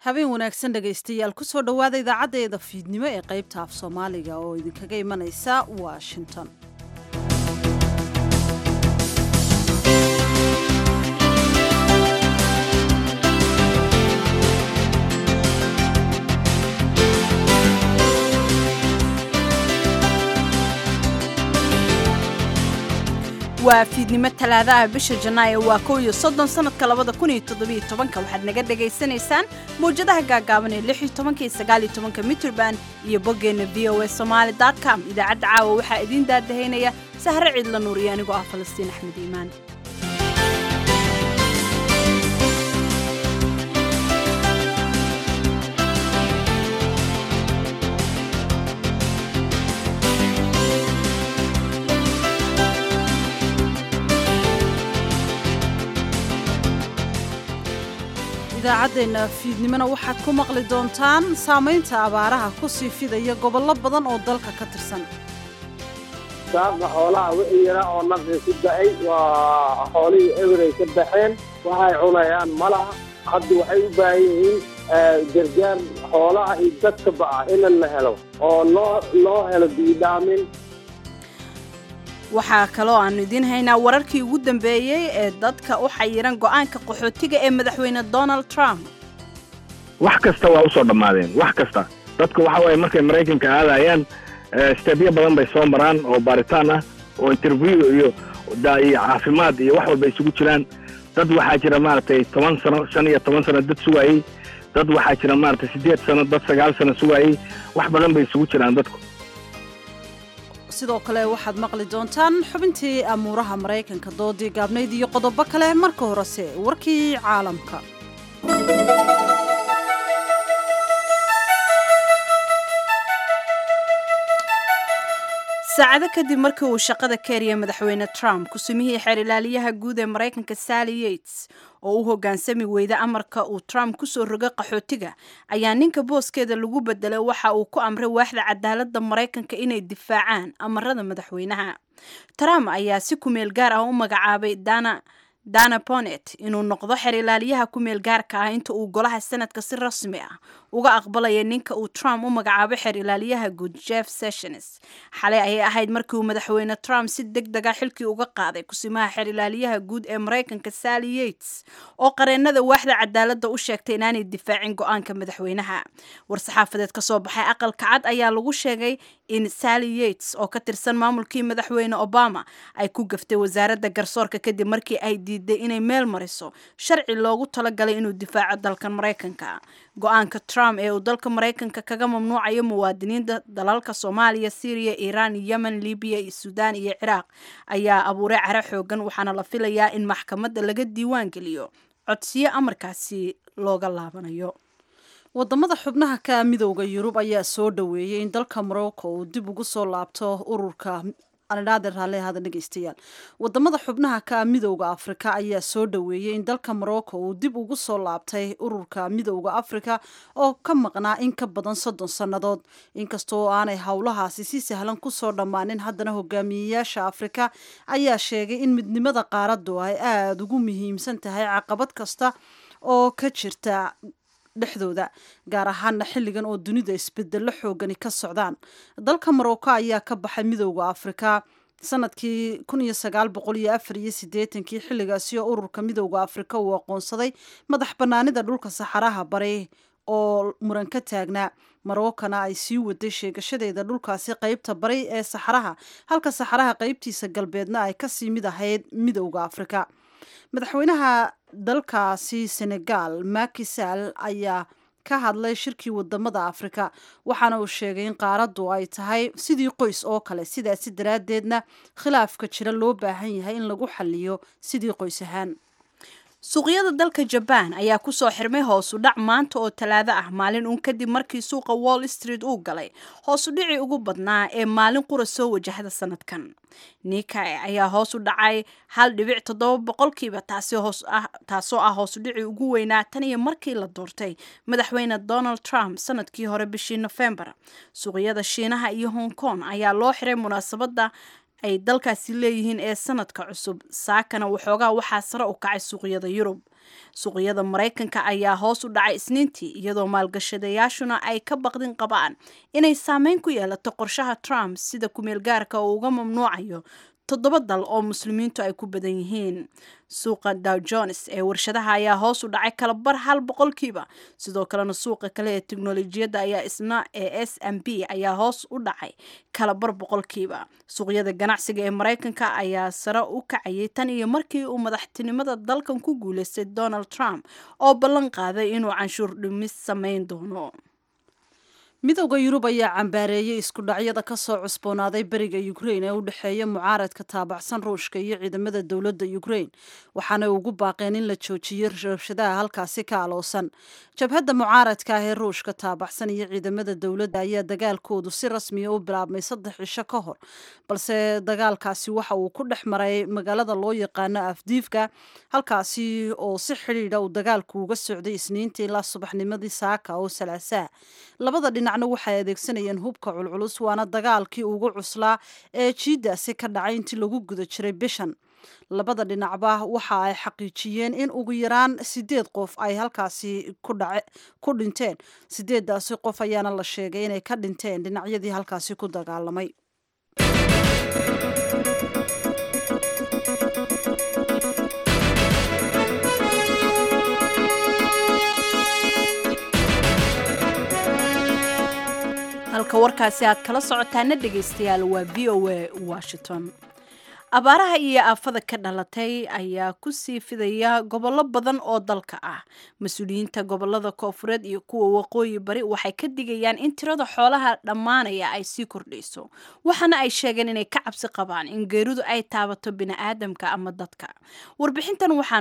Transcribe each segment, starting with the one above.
habeen wanaagsan dhegaystayaal kusoo dhowaada idaacaddeeda fiidnimo ee qaybta af soomaaliga oo idinkaga imanaysa washington. waa fiidnimo talaadaha bisha Janaayo waa 31 sanadka 2017 waxaad naga dhageysanaysaan mowjadaha gaagaaban ee 16 iyo 19 Mitrband iyo boggeena voasomali.com. idaacadda caawa waxaa idin daadahaynaya Sahre Ciidla Nuur iyo anigoo ah Falastiin Axmed Iimaan. idaacaddeena fiidnimona waxaad ku maqli doontaan saamaynta abaaraha ku sii fidaya gobollo badan oo dalka ka tirsan. saabka xoolaha wixii yara oo nafci ku da'ay waa xoolihii eberay ka baxeen waxay cunayaan malaha hadda waxay u baahan yihiin gargaar xoolaha iyo dadka ba'a in la helo oo loo helo biidhaamin. waxaa kaloo aanu idiin haynaa wararkii ugu dambeeyey ee dadka u xayiran go'aanka qaxootiga ee madaxweyne Donald Trump. wax kasta waa u soo dhamaadeen wax kasta dadku waxa way markay Mareykanka aadayaan stepyo badan bay soo maraan oo baaritaan ah oo interview iyo caafimaad iyo wax walba isugu jiraan. dad waxaa jira maartay 10 sano 15 sano dad sugayay, dad waxaa jira maartay 8 sano dad 9 sano sugayay, wax badan bay isugu jiraan dadku. sidoo kale waxaad maqli doontaan xubintii amuuraha Mareykanka doodii gaabnayd iyo qodobo kale. marka horese warkii caalamka. saacado kadib markii uu shaqada ka eriyay madaxweyne Trump kusumihii xeer ilaaliyaha guud ee Mareykanka Sally Yates oo u hoggaansami weyda amarka uu Trump ku soo rogay qaxootiga ayaa ninka booskeeda lagu bedelay waxa uu ku amray waaxda cadaaladda Mareykanka inay difaacaan amarada madaxweynaha. Trump ayaa si ku meel gaar ah u magacaabay Dana Bonet inuu noqdo xeer ilaaliyaha ku meel gaarka ah inta uu golaha sanadka si rasmi ah uga aqbalaya ninka uu Trump u magacaabay xeer ilaaliyaha guud Jeff Sessions. xalay ayay ahayd markii uu madaxweyne Trump si degdeg ah xilkii uga qaaday kusimaha xeer ilaaliyaha guud ee Mareykanka Sally Yates oo qareenada waaxda cadaaladda u sheegtay inaanay difaacin go'aanka madaxweynaha. war-saxaafadeed ka soo baxay aqalka cad ayaa lagu sheegay in Sally Yates oo ka tirsan maamulkii madaxweyne Obama ay ku gaftay wasaaradda garsoorka kadib markii ay diiday inay meel mariso sharci loogu talagalay inuu difaaco dalkan Mareykanka. go'aanka Trump ee uu dalka Mareykanka kaga mamnuucayo muwaadiniinta dalalka Soomaaliya, Syria, Iran, Yemen, Libya, Suudaan iyo Ciraaq ayaa abuuray cara xoogan waxaana la filayaa in maxkamadda laga diiwaan geliyo codsiyo amarkaasi looga laabanayo. wadamada xubnaha ka midowga Yurub ayaa soo dhaweeyay in dalka Morocco uu dib ugu soo laabto ururka wadamada xubnaha ka midowga Afrika ayaa soo dhaweeyay in dalka Morocco uu dib ugu soo laabtay ururka midowga Afrika oo ka maqnaa in ka badan 30 sanadood. inkastoo aanay hawlahaasi si sahlan ku soo dhamaanin, haddana hogaamiyayaasha Afrika ayaa sheegay in midnimada qaaraddu ay aad ugu muhiimsan tahay caqabad kasta oo ka jirta dhexdooda, gaar ahaan xilligan oo dunida isbeddello xoogani ka socdaan. dalka Morocco ayaa ka baxay midowga Afrika sanadkii 1984 xilligaasi oo ururka midowga Afrika uu aqoonsaday madax bannaanida dhulka Saxaraha Bari oo muran ka taagnaa. Morocco-na ay sii waday sheegashadeeda dhulkaasi qaybta bari ee Saxaraha, halka Saxaraha qaybtiisa galbeedna ay ka sii mid ahayd midowga Afrika. madaxweynaha dalkaasi Senegal Macky Sall ayaa ka hadlay shirkii wadamada Afrika waxaana uu sheegay in qaaraddu ay tahay sidii qoys oo kale, sidaasi daraaddeedna khilaafka jira loo baahan yahay in lagu xalliyo sidii qoys ahaan. suuqyada dalka Japan ayaa ku soo xirmay hoos u dhac maanta oo Talaado ah, maalin uun kadib markii suuqa Wall Street uu galay hoos u dhici ugu badnaa ee maalin qura soo wajahda sanadkan. Nikkei ayaa hoos u dhacay 1.7% taasoo ah hoos u dhici ugu weynaa tan iyo markii la doortay madaxweyne Donald Trump sanadkii hore bishii November. suuqyada Shiinaha iyo Hong Kong ayaa loo xiray munaasabadda ay dalkaasi leeyihiin ee sanadka cusub. Saakana waxoogaa waxaa sare u kacay suuqyada Yurub. Suuqyada Mareykanka ayaa hoos u dhacay Isniintii, iyadoo maalgashadayaashuna ay ka baqdin qabaan inay saameyn ku yeelato qorshaha Trump sida kumeel gaarka uu uga mamnuucayo 7 dal oo muslimiintu ay ku badan yihiin. Suuqa Dow Jones ee warshadaha ayaa hoos u dhacay kala bar 1%. Sidoo kalena suuqa kale ee tiknoolajiyadda ayaa isna ee S&P ayaa hoos u dhacay kala bar 1%. Suuqyada ganacsiga ee Mareykanka ayaa sare u kacayay tan iyo markii uu madaxtinimada dalkan ku guuleystay Donald Trump oo ballan qaaday inuu canshuur dhimis sameyn doono. midowga Yurub ayaa cambaareeyay isku dhacyada ka soo cusboonaaday bariga Ukraine ee u dhaxeeya mucaaradka taabacsan Ruushka iyo ciidamada dawladda Ukraine, waxaana ugu baaqeen in la joojiyo rabshadaha halkaasi ka aloosan. Jabhadda mucaaradka ah ee Ruushka taabacsan iyo ciidamada dawladda ayaa dagaalkoodu si rasmi ah u bilaabmay 3 cisho ka hor, balse dagaalkaasi waxa uu ku dhex maray magaalada loo yaqaano Avdiivka, halkaasi oo si xidhiidha uu dagaalku uga socday Isniintii ilaa subaxnimadii Saaka oo Salaasaa. Labada dhinacna waxay adeegsanayeen hubka culculus, waana dagaalkii ugu cuslaa ee jiidaasi ka dhacay intii lagu guda jiray bishan. Labada dhinacba waxa ay xaqiijiyeen in ugu yaraan 8 qof ay halkaasi ku dhinteen. 8daasi qof ayaana la sheegay inay ka dhinteen dhinacyadii halkaasi ku dagaalamay. halka warkaasi aad kala socotaana dhegaystayaal waa VOA Washington. Abaaraha iyo aafada ka dhalatay ayaa ku sii fidaya gobollo badan oo dalka ah. Mas'uuliyiinta gobollada Koonfureed iyo kuwa Waqooyi Bari waxay ka digayaan in tirada xoolaha dhammaanaya ay sii kordhayso. Waxaana ay sheegeen inay ka cabsi qabaan in geeridu ay taabato bini'aadamka ama dadka. Warbixintan waxaa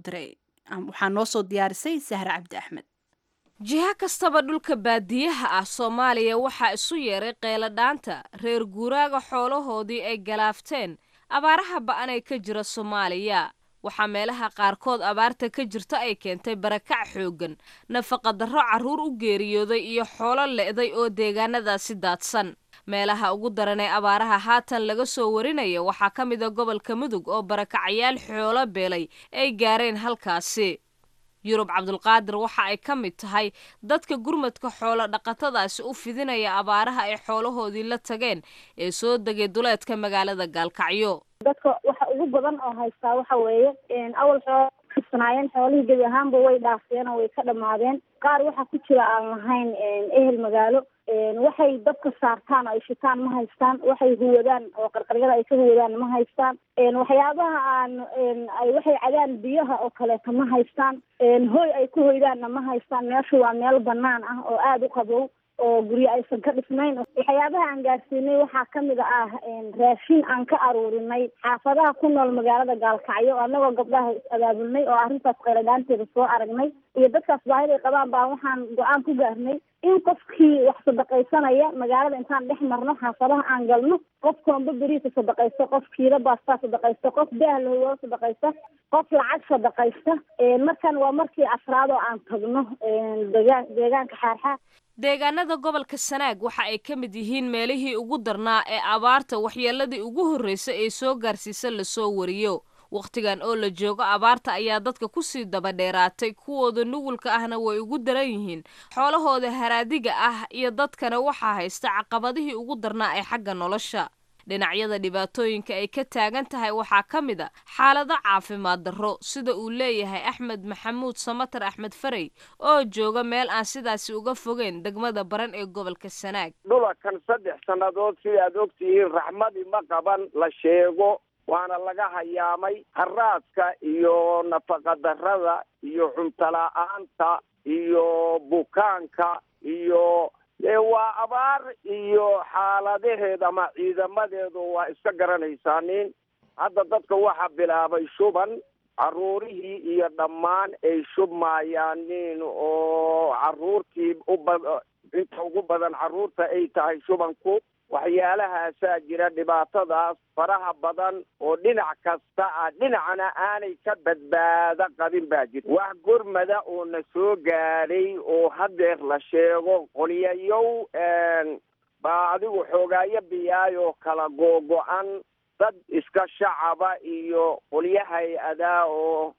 noo soo diyaarisay Sahra Cabdi Axmed. jiha kastaba dhulka baadiyaha ah Soomaaliya waxaa isu yeeray qeeladhaanta reer guuraaga xoolahoodii ay galaafteen abaaraha ba'an ee ka jira Soomaaliya. waxaa meelaha qaarkood abaarta ka jirta ay keentay barakac xoogan, nafaqa darro carruur u geeriyooday iyo xoolo le'day oo deegaanadaasi daadsan. meelaha ugu daran ee abaaraha haatan laga soo warinaya waxaa ka mid ah gobolka Mudug oo barakacayaal xoolo beelay ay gaareen halkaasi. Yurub Cabdulqaadir waxa ay ka mid tahay dadka gurmadka xoolo dhaqatadaasi u fidinaya abaaraha ay xoolahoodii la tageen ee soo degay duleedka magaalada Gaalkacyo. dadka waxa ugu badan oo haysta waxa weeye awal xisnaayeen xoolihii gebi ahaanba way dhaafeen oo way ka dhamaadeen. qaar waxa ku jira aan lahayn ehel magaalo, waxay dadka saartaan ay shitaan ma haystaan, waxay huwadaan oo qarqaryada ay ka huwadaan ma haystaan, waxyaabaha ay waxay cadaan biyaha oo kaleeto ma haystaan, hooy ay ku hoydaanna ma haystaan. meeshu waa meel banaan ah oo aada u qabow oo guryo aysan ka dhisnayn. waxyaabaha aan gaarsiinay waxaa ka mid ah raashin aan ka aruurinay xaafadaha ku nool magaalada Gaalkacyo annagoo gabdhaha abaabulnay oo arrintaas qeeladhaanteeda soo aragnay iyo dadkaas baahida ay qabaan baa waxaan go'aan ku gaarnay in qofkii wax sadaqaysanaya magaalada intaan dhex marno xaafadaha aan galno, qof koomba beriisa sadaqaysto, qof kiilo baastaa sadaqaysto, qof daah lahooyo sadaqaysta, qof lacag sadaqaysta. markan waa markii afraad oo aan tagno deegaanka xaarxaa. deegaanada gobolka Sanaag waxa ay ka mid yihiin meelihii ugu darnaa ee abaarta waxyeeladii ugu horreysay ee soo gaarsiisa la soo wariyo. waqtigan oo la joogo abaarta ayaa dadka ku sii daba dheeraatay, kuwooda nugulka ahna way ugu daran yihiin. xoolahooda haraadiga ah iyo dadkana waxaa haysta caqabadihii ugu darnaa ee xagga nolosha. dhinacyada dhibaatooyinka ay ka taagan tahay waxaa ka mid ah xaalado caafimaad darro, sida uu leeyahay Axmed Maxamuud Samatar Axmed Farey oo jooga meel aan sidaasi uga fogeyn degmada Baran ee gobolka Sanaag. dhulakan 3 sannadood sida aad ogtihiin raxmadii ma qaban la sheego, waana laga hayaamay. haraaska iyo nafaqa darrada iyo cunto la'aanta iyo bukaanka iyo waa abaar iyo xaaladaheeda ama ciidamadeedu waa iska garanaysaaniin. hadda dadka waxaa bilaabay shuban, carruurihii iyo dhammaan ay shubmayaaniin oo carruurtii inta ugu badan carruurta ay tahay shubanku. waxyaalahaasaa jira, dhibaatadaas faraha badan oo dhinac kasta ah, dhinacna aanay ka badbaado qabin baa jira. wax gurmada oo na soo gaadhay oo hadeer la sheego qoliyayow baa adigu xoogaayo biyaayoo kala googo-an dad iska shacaba iyo qolyahay adaa oo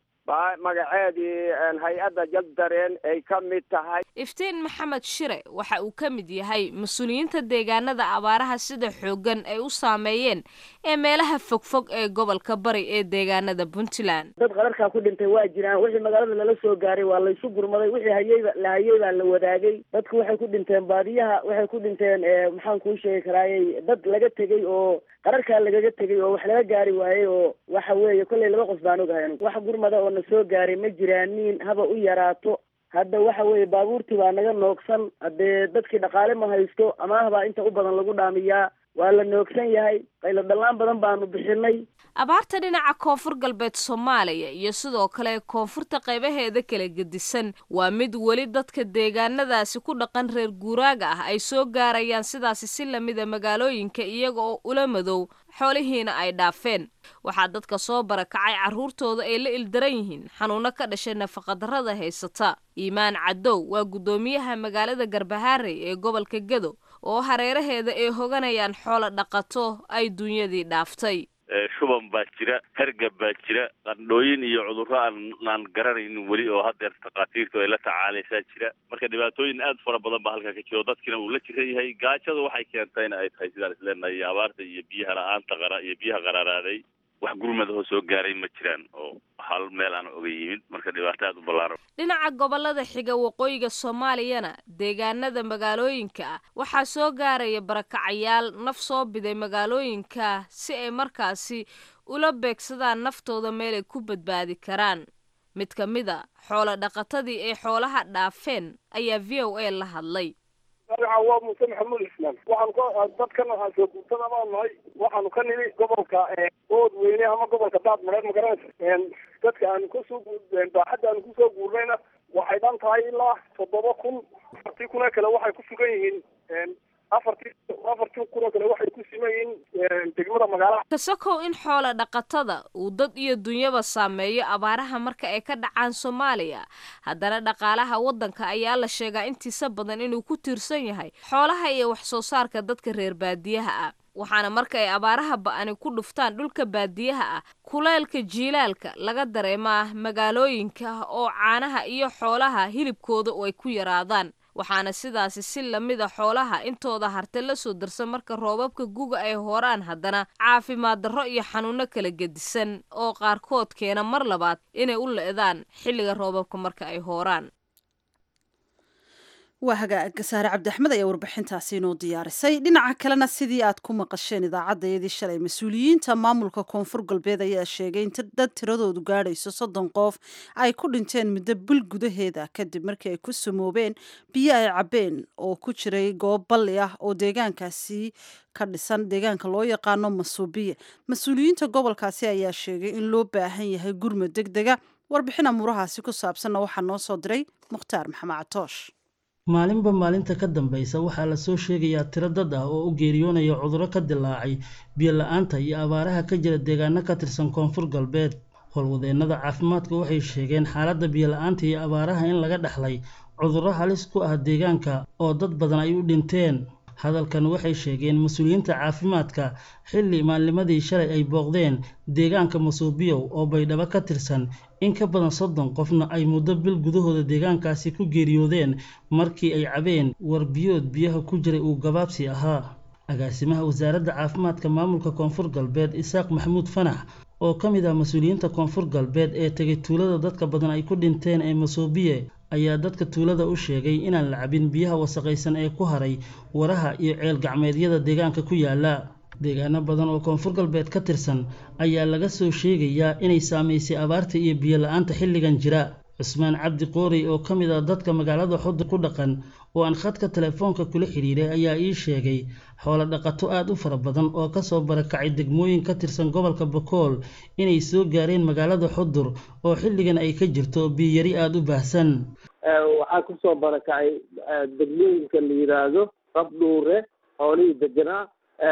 magaceedii hay-adda jabdareen ay ka mid tahay. Iftiin Maxamed Shire waxa uu ka mid yahay mas'uuliyiinta deegaanada abaaraha sida xoogan ay u saameeyeen ee meelaha fogfog ee gobolka bari ee deegaanada Puntland. dad qararka ku dhintay waa jiraan, wixii magaalada lala soo gaaray waa la isu gurmaday, wixii hay'ada la wadaagay. dadku waxay ku dhinteen baadiyaha, waxay ku dhinteen maxaan ku sheegi karaayay dad laga tegay oo qararka lagaga tegay oo wax laga gaari waayay oo waxa weeye kulay laba qof baan ogahay wax gurmada oo na soo gaaray ma jiraanin haba u yaraato. hadda waxa weeye baabuurtii baa naga noogsan, haddee dadkii dhaqaale ma haysto amaahbaa inta u badan lagu dhaamiyaa, waa la noogsan yahay, qaylo dhallaan badan baanu bixinay. abaarta dhinaca koonfur galbeed Soomaaliya iyo sidoo kale koonfurta qaybaheeda kala gedisan waa mid weli dadka deegaanadaasi ku dhaqan reer guuraaga ah ay soo gaarayaan sidaasi si lamida magaalooyinka iyaga oo ula madow xoolihiina ay dhaafeen. waxaa dadka soo barakacay carruurtooda ay la ildaran yihiin xanuuno ka dhashay nafaqadarrada haysata. Iimaan Cadow waa guddoomiyaha magaalada Garbaharey ee gobolka Gado oo hareeraheeda ay hoganayaan xoolo dhaqato ay dunyadii dhaaftay. shuban baa jira, hargab baa jira, qandhooyin iyo cudurro aan garanaynin weli oo haddeer takhaatiirtu ay la tacaalaysaa jira. marka dhibaatooyin aad fara badan baa halkaa ka jiro, dadkina uu la jiran yahay. gaajadu waxay keentayna ay tahay sidaan isleenahay iyo abaarta iyo biyaha la-aanta iyo biyaha qararaaday. wax gurmadahoo soo gaaray ma jiraan oo hal meel aan oga yimid, marka dhibaato aad u ballaaran. dhinaca gobolada xiga waqooyiga Soomaaliyana deegaanada magaalooyinka ah waxaa soo gaaraya barakacayaal naf soo biday magaalooyinka si ay markaasi ula beegsadaan naftooda meel ay ku badbaadi karaan. mid ka mid a xoolo dhaqatadii ay xoolaha dhaafeen ayaa VOA la hadlay. waa Muuse Maxamuud Islaan. dadkan waxaan soo guurtada baan nahay, waxaanu ka nimi gobolka ood weyne ama gobolka daad mareed ma garanaysa. dadka aanu kusoo baaxadda aanu kusoo guurnayna waxay dhan tahay ilaa 7,000. 4,000 kale waxay ku sugan yihiin afartii kun kale waxay ku siman yihiin degmada magaalada. kasokow in xoolo dhaqatada uu dad iyo dunyaba saameeyo abaaraha marka ay ka dhacaan Soomaaliya, haddana dhaqaalaha waddanka ayaa la sheegaa intiisa badan inuu ku tiirsan yahay xoolaha iyo wax soo saarka dadka reer baadiyaha ah. waxaana marka ay abaaraha ba'ani ku dhuftaan dhulka baadiyaha ah kuleelka jiilaalka laga dareemaa magaalooyinka oo caanaha iyo xoolaha hilibkooda oo ay ku yaraadaan. waxaana sidaasi si lamida xoolaha intooda harte la soo darsan marka roobabka guga ay horaan, haddana caafimaad darro iyo xanuuno kala gedisan oo qaarkood keena mar labaad inay u le'daan xilliga roobabka marka ay horaan. waa hagaag Saare Cabdi Axmed ayaa warbixintaasi inoo diyaarisay. dhinaca kalena sidii aad ku maqasheen idaacaddayadii shalay mas-uuliyiinta maamulka koonfur galbeed ayaa sheegay in dad tiradoodu gaadhayso 30 qof ay ku dhinteen muddo bil gudaheeda kadib markii ay ku samoobeen biyo ay cabbeen oo ku jiray goob balli ah oo deegaankaasi ka dhisan deegaanka loo yaqaano Masuubiye. mas-uuliyiinta gobolkaasi ayaa sheegay in loo baahan yahay gurmad degdega. warbixin amuurahaasi ku saabsanna waxaa noo soo diray Mukhtaar Maxamed Catoosh. maalinba maalinta ka dambaysa waxaa la soo sheegayaa tiro dad ah oo u geeriyoonaya cudurro ka dilaacay biyo la-aanta iyo abaaraha ka jira deegaano ka tirsan koonfur galbeed. howlwadeennada caafimaadka waxay sheegeen xaaladda biyo la-aanta iyo abaaraha in laga dhaxlay cudurro halis ku ah deegaanka oo dad badan ay u dhinteen. hadalkan waxay sheegeen mas-uuliyiinta caafimaadka xilli maalnimadii shalay ay booqdeen deegaanka Masuubiyow oo Baydhabo ka tirsan. in ka badan 30 qofna ay muddo bil gudahooda deegaankaasi ku geeriyoodeen markii ay cabeen warbiyood biyaha ku jiray uu gabaabsi ahaa. agaasimaha wasaaradda caafimaadka maamulka koonfur galbeed Isaaq Maxamuud Fanax oo ka mid ah mas-uuliyiinta koonfur galbeed ee tagay tuulada dadka badan ay ku dhinteen ee Masuubiye ayaa dadka tuulada u sheegay inaan la cabin biyaha wasaqaysan ee ku haray waraha iyo ceel gacmeedyada deegaanka ku yaala. deegaano badan oo koonfur galbeed ka tirsan ayaa laga soo sheegayaa inay saameysay abaarta iyo biyo la-aanta xilligan jira. Cusmaan Cabdi Qoori oo ka mid ah dadka magaalada Xudur ku dhaqan oo aan khadka telefoonka kula xiriiray ayaa ii sheegay xoolo dhaqato aad u fara badan oo ka soo barakacay degmooyin ka tirsan gobolka Bakool inay soo gaareen magaalada Xudur oo xilligan ay ka jirto biyo yari aad u baahsan. waxaa ku soo barakacay degmooyinka la yiraahdo Qabdhuure xoolihii deganaa,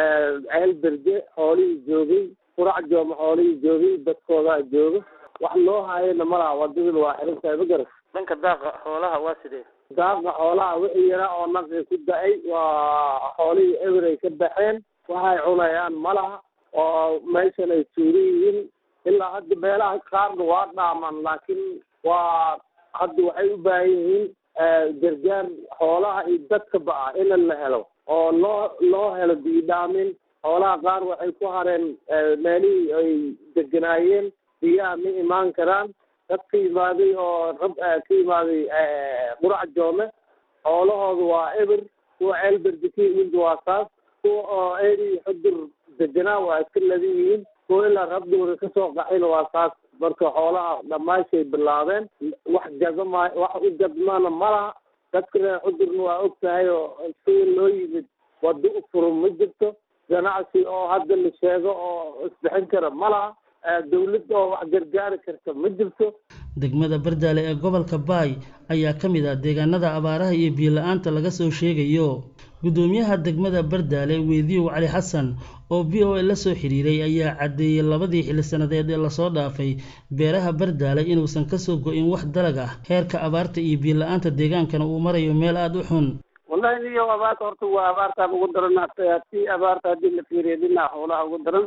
ceel berge xoolihii joogay, qurac jooma xoolihii joogay, dadkoodaa jooga. wax loo haayana malaha wadadana waa xiran tahay ma garas. dhanka daaqa xoolaha waa sidee? daaqa xoolaha wixii yara oo naqi ku da-ay waa xoolihii eberay ka baxeen, waxay cunayaan malaha. oo meeshan ay tuuran yihiin ilaa hadda meelaha qaarna waa dhaaman laakiin waa hadda waxay u baahan yihiin gargaar xoolaha iyo dadkaba ah in la helo oo loo helo biidhaamin. xoolaha qaar waxay ku hareen meelihii ay deganaayeen, biyaha ma imaan karaan. dad ka yimaaday oo rab ka yimaaday qurac joome xoolahooda waa eber, kuwa ceelberdi ka yimid waa saas, kuwa oo eeri xudur deganaa waa iska ladan yihiin, kuwa ilaa rabdooda kasoo qaxayna waa saas. marka xoolaha dhammaashay bilaabeen, wax u gadmaana malaha. dadka reer xudurna waa og tahay oo sida loo yimid wado u furan ma jirto, ganacsi oo hadda la sheego oo isbixin kara malaha, dawladda oo wax gargaari karta ma jirto. degmada Bardaale ee gobolka Baay ayaa ka mid ah deegaanada abaaraha iyo biyo la'aanta laga soo sheegayo. gudoomiyaha degmada Bardaale Weydiyo Cali Xasan oo VOA la soo xiriiray ayaa cadeeyay labadii xilli sanadeed ee la soo dhaafay beeraha Bardaale inuusan ka soo go'in wax dalag ah. heerka abaarta iyo biyo la'aanta deegaankana uu marayo meel aad u xun. wallahi niyo abaarta horta waa abaartaan ugu daran, tii abaarta haddii la fiiriyo dhinaca xoolaha ugu daran.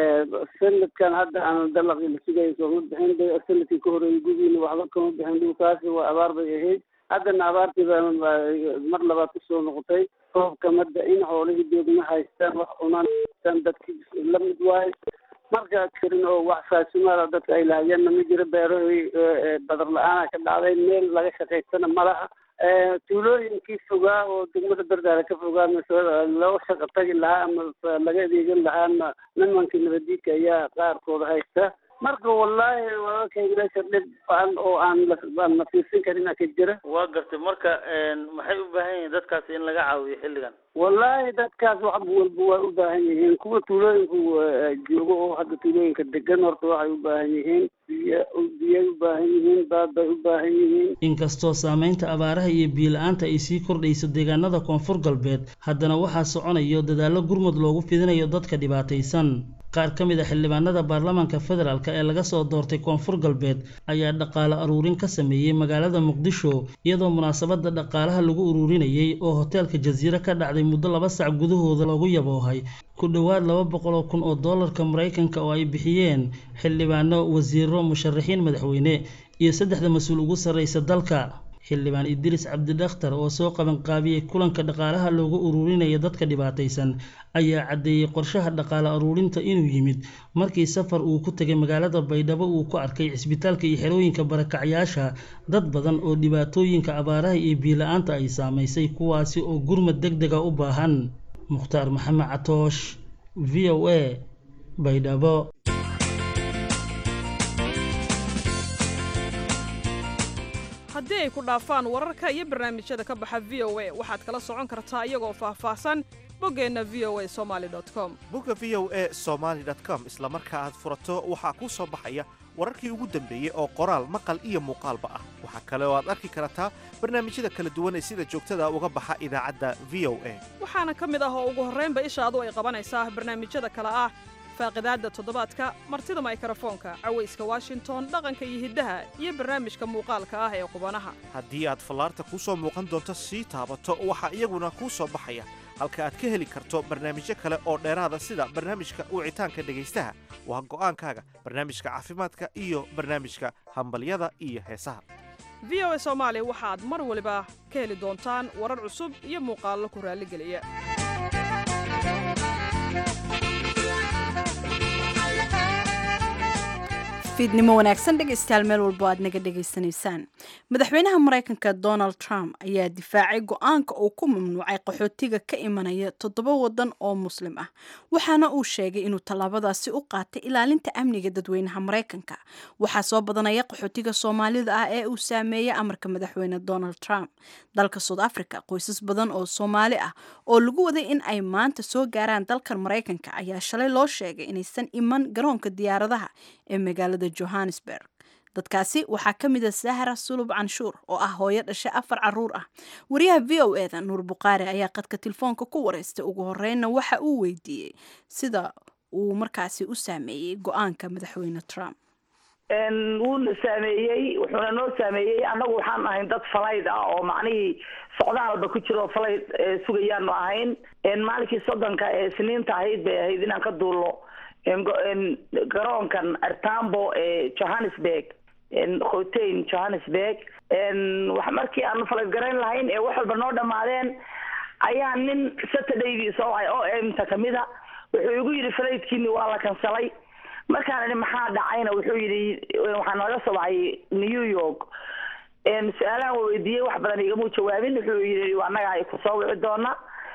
sanadkan hadda aan dalaqii la sugayay sooma bixin, sanadkii ka horeeyay gudiina waxba kama bixin, dhulkaasi waa abaar bay ahayd. haddana abaartii baa mar labaad kusoo noqotay. roobka madda in xoolihii doogma haystaan, wax cunaan haystaan, dadkii la mid waaye. marka karin oo wax faasimaada dadka ay lahayaanna ma jiro. beerahii badar la-aana ka dhacday, meel laga shaqaystana malaha. tuulooyinkii fogaa oo degmada Bardaale ka fogaa loo shaqo tagi lahaa ama laga adeegan lahaana nimankii nabadiidka ayaa qaarkooda haysta. marka wallaahi meesha dhib badan oo aan la fiirsan karin ka jira. waa gartay. marka maxay u baahan yihiin dadkaasi in laga caawiyo xilligan? wallaahi dadkaas wax walba waa u baahan yihiin. kuwa tuulooyinku joogo oo hadda tuulooyinka degan horta waxay u baahan yihiin biyay u baahan yihiin, baad bay u baahan yihiin. inkastoo saameynta abaaraha iyo biyo la'aanta ay sii kordhayso deegaanada koonfur galbeed, haddana waxaa soconayo dadaallo gurmud loogu fidinayo dadka dhibaataysan. qaar ka mid ah xildhibaanada baarlamaanka federaalka ee laga soo doortay koonfur galbeed ayaa dhaqaale aruurin ka sameeyey magaalada muqdisho, iyadoo munaasabada dhaqaalaha lagu ururinayay oo hoteelka Jaziira ka dhacday muddo 2 saac gudahooda lagu yaboohay ku dhawaad 200 kun oo doolarka Mareykanka oo ay bixiyeen xildhibaano, wasiiro, musharaxiin madaxweyne iyo 3 mas'uul ugu sareysa dalka. xildhibaan Idris Cabdi Dhakhtar oo soo qaban qaabiyay kulanka dhaqaalaha loogu ururinayo dadka dhibaataysan ayaa cadeeyay qorshaha dhaqaale ururinta inuu yimid markii safar uu ku tagay magaalada Baydhabo uu ku arkay cisbitaalka iyo xerooyinka barakacyaasha dad badan oo dhibaatooyinka abaaraha iyo biyo la'aanta ay saameysay, kuwaasi oo gurmad degdeg ah u baahan. Mukhtaar Maxamed Catoosh, VOA, Baydhabo. haddii ay ku dhaafaan wararka iyo barnaamijyada ka baxa VOA waxaad kala socon kartaa iyagoo faahfaahsan boggeenna voasomali.com. bogga voasomali.com isla marka aad furato waxaa kuu soo baxaya wararkii ugu dambeeyey oo qoraal, maqal iyo muuqaalba ah. waxaa kale oo aad arki kartaa barnaamijyada kala duwan ee sida joogtada uga baxa idaacadda VOA. waxaana ka mid ah oo ugu horraynba ishaadu ay qabanaysaa barnaamijyada kale ah faaqidaadda toddobaadka, martida mikrofoonka, cawayska Washington, dhaqanka iyo hiddaha, iyo barnaamijka muuqaalka ah ee qubanaha. haddii aad fallaarta kuu soo muuqan doonto sii taabato waxaa iyaguna kuu soo baxaya halka aad ka heli karto barnaamijyo kale oo dheeraada sida barnaamijka wicitaanka dhegaystaha, waa go'aankaaga, barnaamijka caafimaadka iyo barnaamijka hambalyada iyo heesaha. VOA Soomaali waxaad mar waliba ka heli doontaan warar cusub iyo muuqaallo ku raaligeliya. fiidnimo wanaagsan dhegaystayaal meel walbo aad naga dhegaysanaysaan. madaxweynaha Mareykanka Donald Trump ayaa difaacay go'aanka uu ku mamnuucay qaxootiga ka imanaya 7 wadan oo muslim ah, waxaana uu sheegay inuu tallaabadaasi u qaatay ilaalinta amniga dadweynaha Mareykanka. waxaa soo badanaya qaxootiga Soomaalida ah ee uu saameeyay amarka madaxweyne Donald Trump. dalka South Africa, qoysas badan oo Soomaali ah oo lagu waday in ay maanta soo gaaraan dalkan Mareykanka ayaa shalay loo sheegay inaysan iman garoonka diyaaradaha ee magaalada Johannesburg. dadkaasi waxaa ka mid ah Sahra Sulub Canshuur oo ah hooyo dhashay 4 caruur ah. wariyaha VOA Nuur Buqaari ayaa qadka telefoonka ku wareystay ugu horreynna waxa uu weydiiyey sida uu markaasi u saameeyay go'aanka madaxweyne Trump. wuuna saameeyey, wuxuuna noo saameeyey. annagu waxaan ahayn dad falayd ah oo macnihii socdaalba ku jiro falayd sugayaanu ahayn. maalinkii 30 ee Isniinta ahayd bay ahayd inaan ka duulno garoonkan Artambo ee Johannesburg Gauteng Johannesburg wax markii aan falay garan lahayn ee wax walba noo dhamaadeen ayaa nin Saturday soo ay OM ta kamida wuxuu igu yiri flightkiini waa la kansalay markaan maxaa dhacayna wuxuu yiri waxaan naga soo baxay New York su'aalaha weydiiyay wax badan igama jawaabin wuxuu yiri waa naga ay ku soo wici doona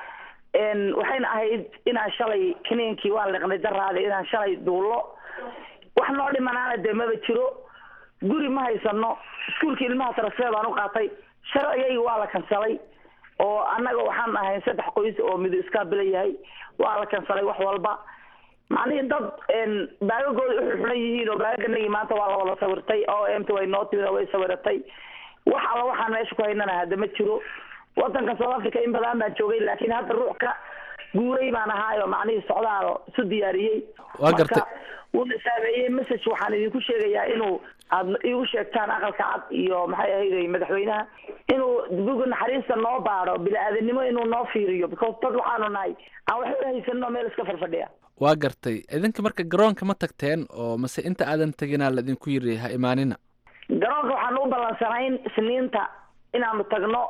waxayna ahayd inaan shalay kiniinkii waa liqnay daraaday inaan shalay duulo wax noo dhimanaana deemada jiro guri ma haysano iskuulkii ilmaha tarafeed aan u qaatay sharcigayga waa la kansalay oo annaga waxaan ahayn 3 qoys oo mid iska bilayahay waa la kansalay wax walba macnaheedu dad baagagooda u xunay yihiin oo baaganay maanta waa la wada sawirtay oo inta way noo timid way sawiratay wax alla waxaan meesha ku haynana hadda ma jiro wadanka South Africa in badan baan joogay laakiin hadda ruux ka guuray baan ahaayo macnaheedu socdaalo isu diyaariyay waa gartay uu sameeyay message waxaan idinku sheegayaa inuu aad igu sheegtaan aqalka cad iyo maxay ahayd madaxweynaha inuu buuga naxariista noo baaro bilaadanimo inuu noo fiiriyo because dad waxaanu nahay aan wax haysanno meel iska farfadhiya waa gartay idinka marka garoonka ma tagteen oo mase inta aadan tagina la idinku yiri ha imaanina garoonka waxaan u balansanayn Isniinta inaanu tagno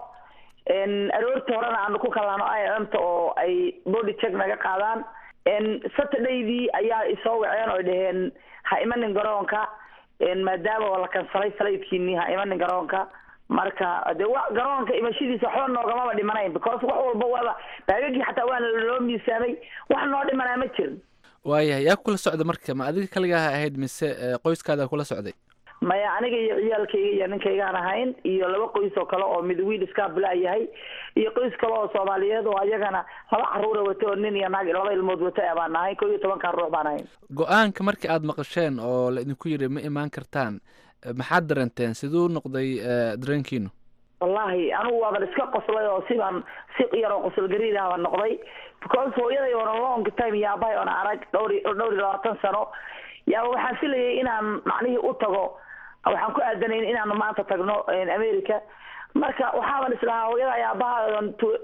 aroorta horena aanu ku kalano IMT oo ay body check naga qaadaan Saturday ayaa isoo waceen oo dhaheen ha imanin garoonka maadaama la kansalay flightkiini ha imanin garoonka marka de garoonka imashadiisa waxba noogama dhimanayn because wax walba wada baagagii xataa waan loo miisaamay wax noo dhimanaa ma jirin waayahay yaa kula socda marka ma adiga kaliya ahayd mise qoyskaada kula socday maya aniga iyo ciyaalkayga iyo ninkaygaan ahayn iyo laba qoys oo kale oo mid wiil iska bilaayahay iyo qoys kale oo Soomaaliyeed oo ayagana laba caruur wato nin iyo naag laba ilmood wato baan ahay 12 ruux baan ahay go'aanka markii aad maqasheen oo la idinku yiri ma imaan kartaan maxaad daranteen sidoo noqday dareenkiinu wallahi anu waa iska qoslay oo si yar oo qosol gariir ah noqday because hooyaday oo long time yaabay oo arag dhowr 20 sano yaa waxaan filayay inaan macnaheedu u tago waxaan ku aadanayn inaan maanta tagno America marka waxaan islahaa hooyada yaabaha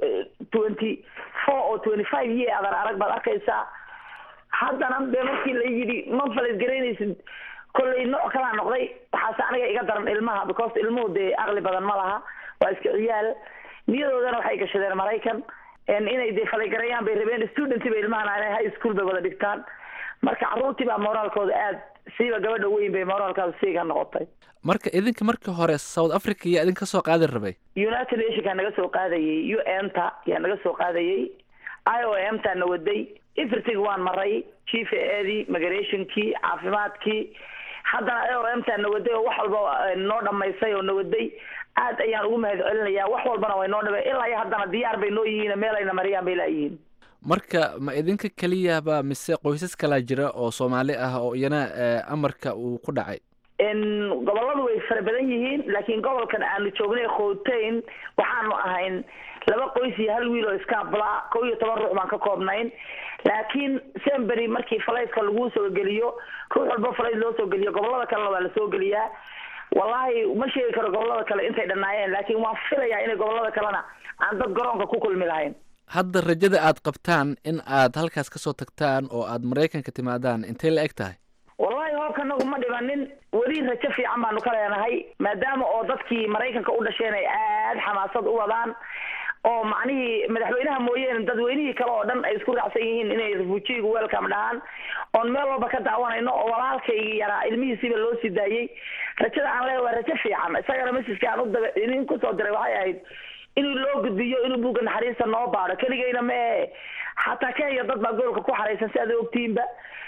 24 or 25 year arag baad arkaysaa haddana markii la yiri ma falid gareynaysid kulay nooc kala noqday waxa aniga iga daran ilmaha because ilmuhu de aqli badan ma laha waa iska ciyaal niyadoodana waxay gashadeen Mareykan inay de falid gareeyaan bay rabeen student bay ilmaha inay high school bay wada dhigtaan marka caruurtii baa moraalkooda aad siiba gabadha weyn bay moraalkooda siiga noqotay marka idinka markii hore South Africa iyo idinka soo qaadan rabay United Nations ka naga soo qaadayay UN ta yaa naga soo qaadayay IOM ta nawaday everything waan maray chief eedi migrationkii caafimaadkii haddana IOM ta nawaday wax walba noo dhameysay oo nawaday aad ayaan ugu mahadcelinayaa wax walbana way noo dhabay ilaa haddana diyaar bay noo yihiin meel ayna mariyaan bay laayihiin marka ma idinka kaliya ba mise qoysas kala jira oo Soomaali ah oo iyana amarka uu ku dhacay goboladu way fara badan yihiin laakiin gobolkan aanu joognay Gauteng waxaanu ahayn laba qoys iyo hal wiil oo iska bla 12 ruux baan ka koobnayn laakiin Semberi markii flightka lagu soo geliyo ruux walba flight loo soo geliyo gobolada kale waa la soo geliyaa wallahi ma sheegi karo gobolada kale intay dhanaayeen laakiin waan filayaa in gobolada kalena aan dad garoonka ku kulmi lahayn hadda rajada aad qabtaan in aad halkaas ka soo tagtaan oo aad Mareykanka timaadaan intee la eg tahay wallahi hoobkanagu ma dhibanin wali rajo fiican baanu ka leenahay maadaama oo dadkii Mareykanka u dhasheen ay aad xamaasad u wadaan oo macnihii madaxweynaha mooyeen dadweynihii kale oo dhan ay isku raacsan yihiin inay refugee welcome dhahan on meel walba ka daawanayno oo walaalkayga yaraa ilmihiisiba loo sii daayay rajada aan leeyahay rajada fiican isagana message aan u idin ku soo diray waxay ahayd inuu loo gudbiyo inuu buuga naxariista noo baaro kaligayna ma xataa Kenya dad baa goolka ku xareysan si aad ogtiinba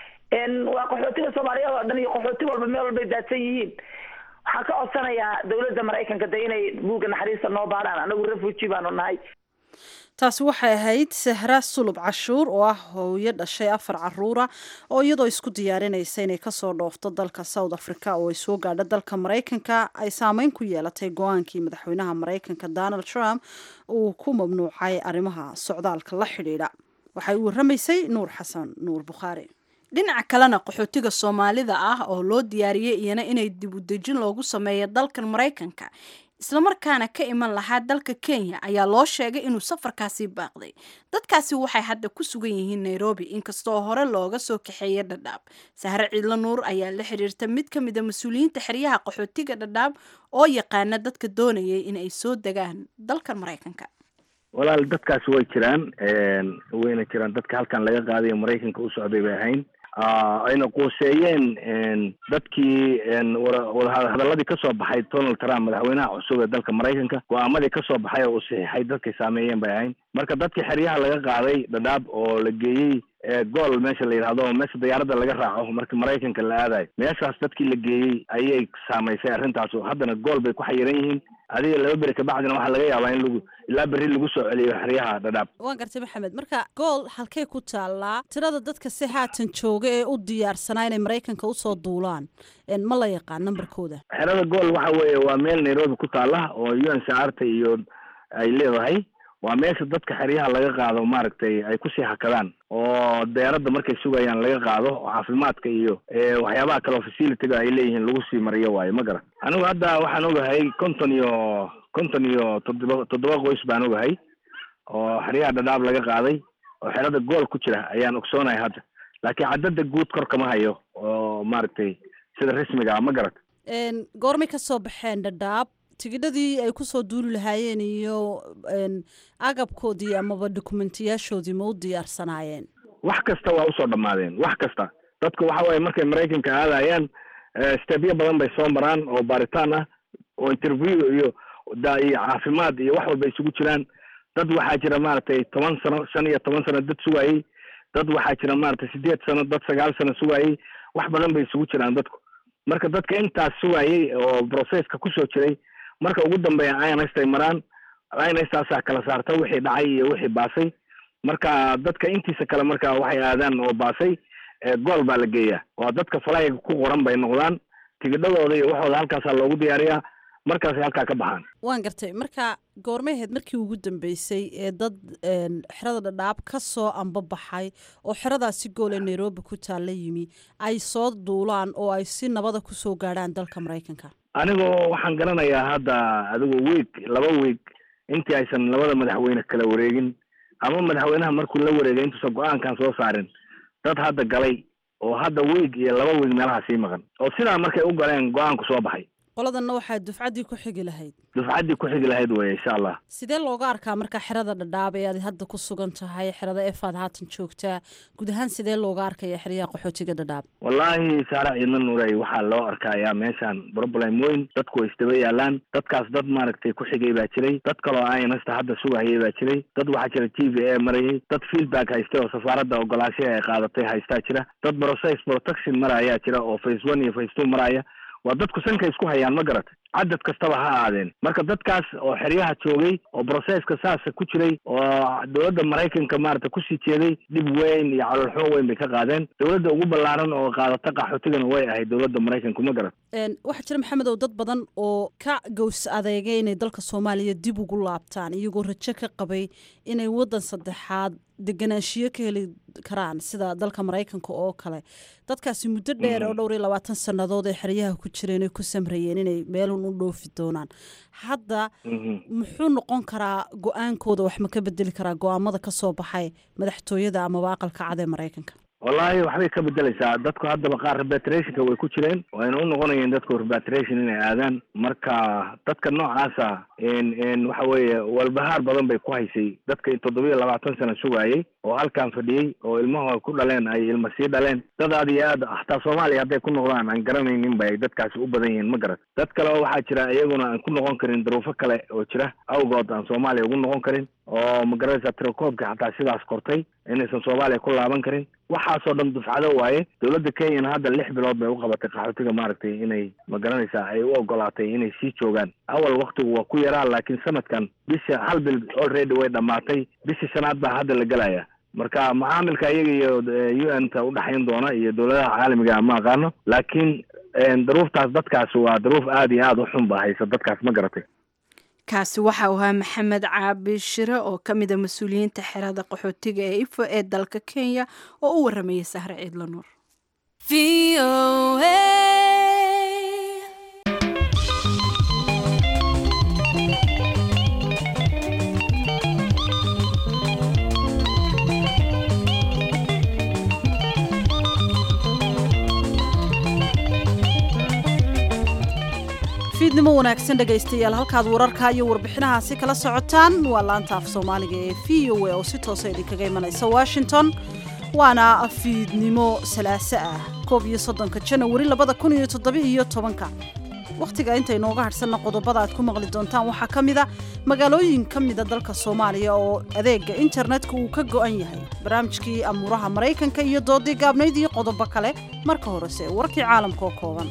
waa qaxootiga Soomaaliyeed oo dhan iyo qaxooti walba meel walba daadsan yihiin waxaan ka codsanayaa dawladda Mareykanka inay buuga naxariista noo baaraan anagu refugee baanu nahay taasi waxay ahayd Sahra Sulub Cashuur oo ah hooyo dhashay 4 caruura oo iyadoo isku diyaarinaysa inay ka soo dhoofto dalka South Africa oo ay soo gaadho dalka Mareykanka ay saameyn ku yeelatay go'aankii madaxweynaha Mareykanka Donald Trump uu ku mamnuucay arrimaha socdaalka la xidhiidha waxay u waramaysay Nuur Xasan Nuur Bukhari dhinaca kalena qaxootiga Soomaalida ah oo loo diyaariyay iyana inay dib u dejin loogu sameeyo dalkan Mareykanka islamarkaana ka iman lahaa dalka Kenya ayaa loo sheegay inuu safarkaasi baaqday. Dadkaasi waxay hadda ku sugan yihiin Nairobi inkastoo hore looga soo kaxeeyay Dadaab. Sahre Ciidla Nuur ayaa la xiriirtay mid ka mid ah mas'uuliyiinta xeryaha qaxootiga Dadaab oo yaqaana dadka doonayay in ay soo degaan dalka Mareykanka. walaal dadkaasi way jiraan wayna jiraan dadka halkan laga qaadayo Mareykanka u socday bay ahayn ayna quuseeyeen dadkii hadalladii ka soo baxay Donald Trump madaxweynaha cusub ee dalka Mareykanka go'aamadii ka soo baxay oo saxiixay dadkii saameeyeen bay ahayn marka dadkii xeryaha laga qaaday Dadaab oo la geeyey gool meesha la yiraahdo meesha diyaaradda laga raaco markii Mareykanka la aadayo meeshaas dadkii la geeyey ayay saameysay arrintaas oo haddana gool bay ku xayiran yihiin adiga laba beri ka bacdina waxaa laga yaabaa in ilaa berri lagu soo celiyo xeryaha Dadaab. waan gartay maxamed marka gool halkee ku taallaa tirada dadka si haatan jooga ee u diyaarsanaa inay Mareykanka u soo duulaan ma la yaqaan nambarkooda. xerada gool waxa weeye waa meel Nairobi ku taalla oo UNHCR iyo ay leedahay waa meesha dadka xeryaha laga qaado maaragtay ay ku sii hakadaan oo diyaaradda markay sugayaan laga qaado oo caafimaadka iyo waxyaabaha kale oo facility-ga ay leeyihiin lagu sii mariyo waayo ma garan anigu hadda waxaan ogahay konton iyo toddoba qoys baan ogahay oo xeryaha Dadaab laga qaaday oo xerada gool ku jira ayaan ogsoonahay hadda laakiin cadada guud kor kama hayo oo maaragtay sida rasmiga ma garan goormay ka soo baxeen Dadaab tigidhadii ay ku soo duuli lahaayeen iyo agabkoodii amaba dokumentiyaashoodii ma u diyaarsanaayeen wax kasta waa usoo dhammaadeen wax kasta dadku waxa waaye markay Mareykanka aadayaan stepyo badan bay soo maraan oo baaritaan ah oo interview iyo caafimaad iyo wax walba isugu jiraan dad waxaa jira maaragtay 10 sano 15 sano dad sugayay dad waxaa jira maaragtay 8 sano dad 9 sano sugayay wax badan bay isugu jiraan dadku marka dadka intaas sugayay oo processka ku soo jiray marka ugu dambeeya ay maraan aynaystaasa kala saarta wixii dhacay iyo wixii baasay marka dadka intiisa kale marka waxay aadaan oo baasay gool baa la geeyaa waa dadka flyga ku qoran bay noqdaan tigidhadooda iyo waxooda halkaas loogu diyaariyaa markaas halka ka baxaan waan gartay marka goormeed markii ugu dambeysay ee dad xerada Dadaab ka soo ambabaxay oo xeradaasi gool ee Nairobi ku taala yimi ay soo duulaan oo ay si nabada ku soo gaaraan dalka Mareykanka anigoo waxaan garanayaa hadda adigu laba week intii aysan labada madaxweyne kala wareegin ama madaxweynaha markuu la wareegay intuusan go'aankan soo saarin dad hadda galay oo hadda week iyo laba week meelaha sii maqan oo sidaa markay u galeen go'aanku soo baxay qoladanna waxay dufcadii ku xigi lahayd way insha Allah sidee looga arkaa marka xerada Dadaab ee aad hadda ku sugan tahay xerada efaad haatan joogtaa guud ahaan sidee looga arkaya xeryaha qaxootiga Dadaab wallahi Sahre Ciidla Nuur waxaa loo arkayaa meeshan problem weyn dadku isdaba yaalaan dadkaas dad maaragtay ku xigay baa jiray dad kale oo aynasta hadda sugayay baa jiray dad waxaa jira TVA marayay dad feedback haystay oo safaaradda ogolaashay ay qaadatay haystaa jira dad process protection maraya jira oo phase 1 iyo phase 2 maraya waa dadku sanka isku hayaan ma garatay cadad kastaba ha aadeen marka dadkaas oo xeryaha joogay oo processka saas ku jiray oo dawladda Mareykanka maarta ku sii jeeday dib weyn iyo caloolxo weyn bay ka qaadeen dawladda ugu ballaaran oo qaadata qaxootigan way ahayd dawladda Mareykanka ma garat waxa jira maxamed oo dad badan oo ka gows adeegay inay dalka Soomaaliya dib ugu laabtaan iyagoo rajo ka qabay inay wadan saddexaad deganaanshiyo ka heli karaan sida dalka Mareykanka oo kale dadkaasi muddo dheer oo dhowr iyo 20 sanadood ee xeryaha ku jireen ay ku samreeyeen inay meel u dhoofi doonaan hadda muxuu noqon karaa go'aankooda wax ma ka bedeli karaa go'aamada ka soo baxay madaxtooyada ama aqalka cad ee Mareykanka wallahi waxbay ka bedelaysaa dadku haddaba qaar repatriationka way ku jireen wayna u noqonayeen dadku repatriation inay aadaan marka dadka noocaasa waxa weeye walbahaar badan bay ku haysay dadka 7 sano sugayay oo halkan fadhiyay oo ilmahooda ku dhaleen ay ilmo sii dhaleen dad aad iyo aad xataa Soomaaliya hadday ku noqdaan aan garanaynin bay dadkaasi u badan yihiin ma garan dad kale oo waxaa jira iyaguna aan ku noqon karin duruufo kale oo jira awgood aan Soomaaliya ugu noqon karin oo magaraysa tirakoobka xataa sidaas qortay inaysan Soomaaliya ku laaban karin waxaasoo dhan dufcado waaye dawladda Kenya hadda 6 bilood bay u qabatay qaxootiga maaragtay inay magaranaysa ay u ogolaatay inay sii joogaan awal waqtigu waa ku yaraa laakiin sanadkan bisha hal bil already way dhamaatay bisha shanaad baa hadda la galaya marka macaamilka iyaga iyo UN-ta u dhaxayn doona iyo dawladaha caalamiga ma aqaano laakiin duruuftaas dadkaas waa duruuf aad iyo aad u xun baa haysa dadkaas ma garatay kaasi waxa uu ahaa maxamed caabi shire oo ka mid ah mas'uuliyiinta xerada qaxootiga ee Ifo ee dalka Kenya oo u waramayay Sahre Ciidla Nuur fiidnimo wanaagsan dhegaystayaal halkaad wararka iyo warbixinahaasi kala socotaan waa laanta af soomaaliga ee VOA oo si toosa idinkaga imanaysa Washington waana fiidnimo salaaso ah 31 January 2017 waqtiga inta inooga harsan qodobada aad ku maqli doontaan waxa kamida magaalooyin kamida dalka Soomaaliya oo adeega internetka uu ka go'an yahay barnaamijkii amuuraha Mareykanka iyo doodii gaabnayd iyo qodobo kale marka horese warkii caalamka oo kooban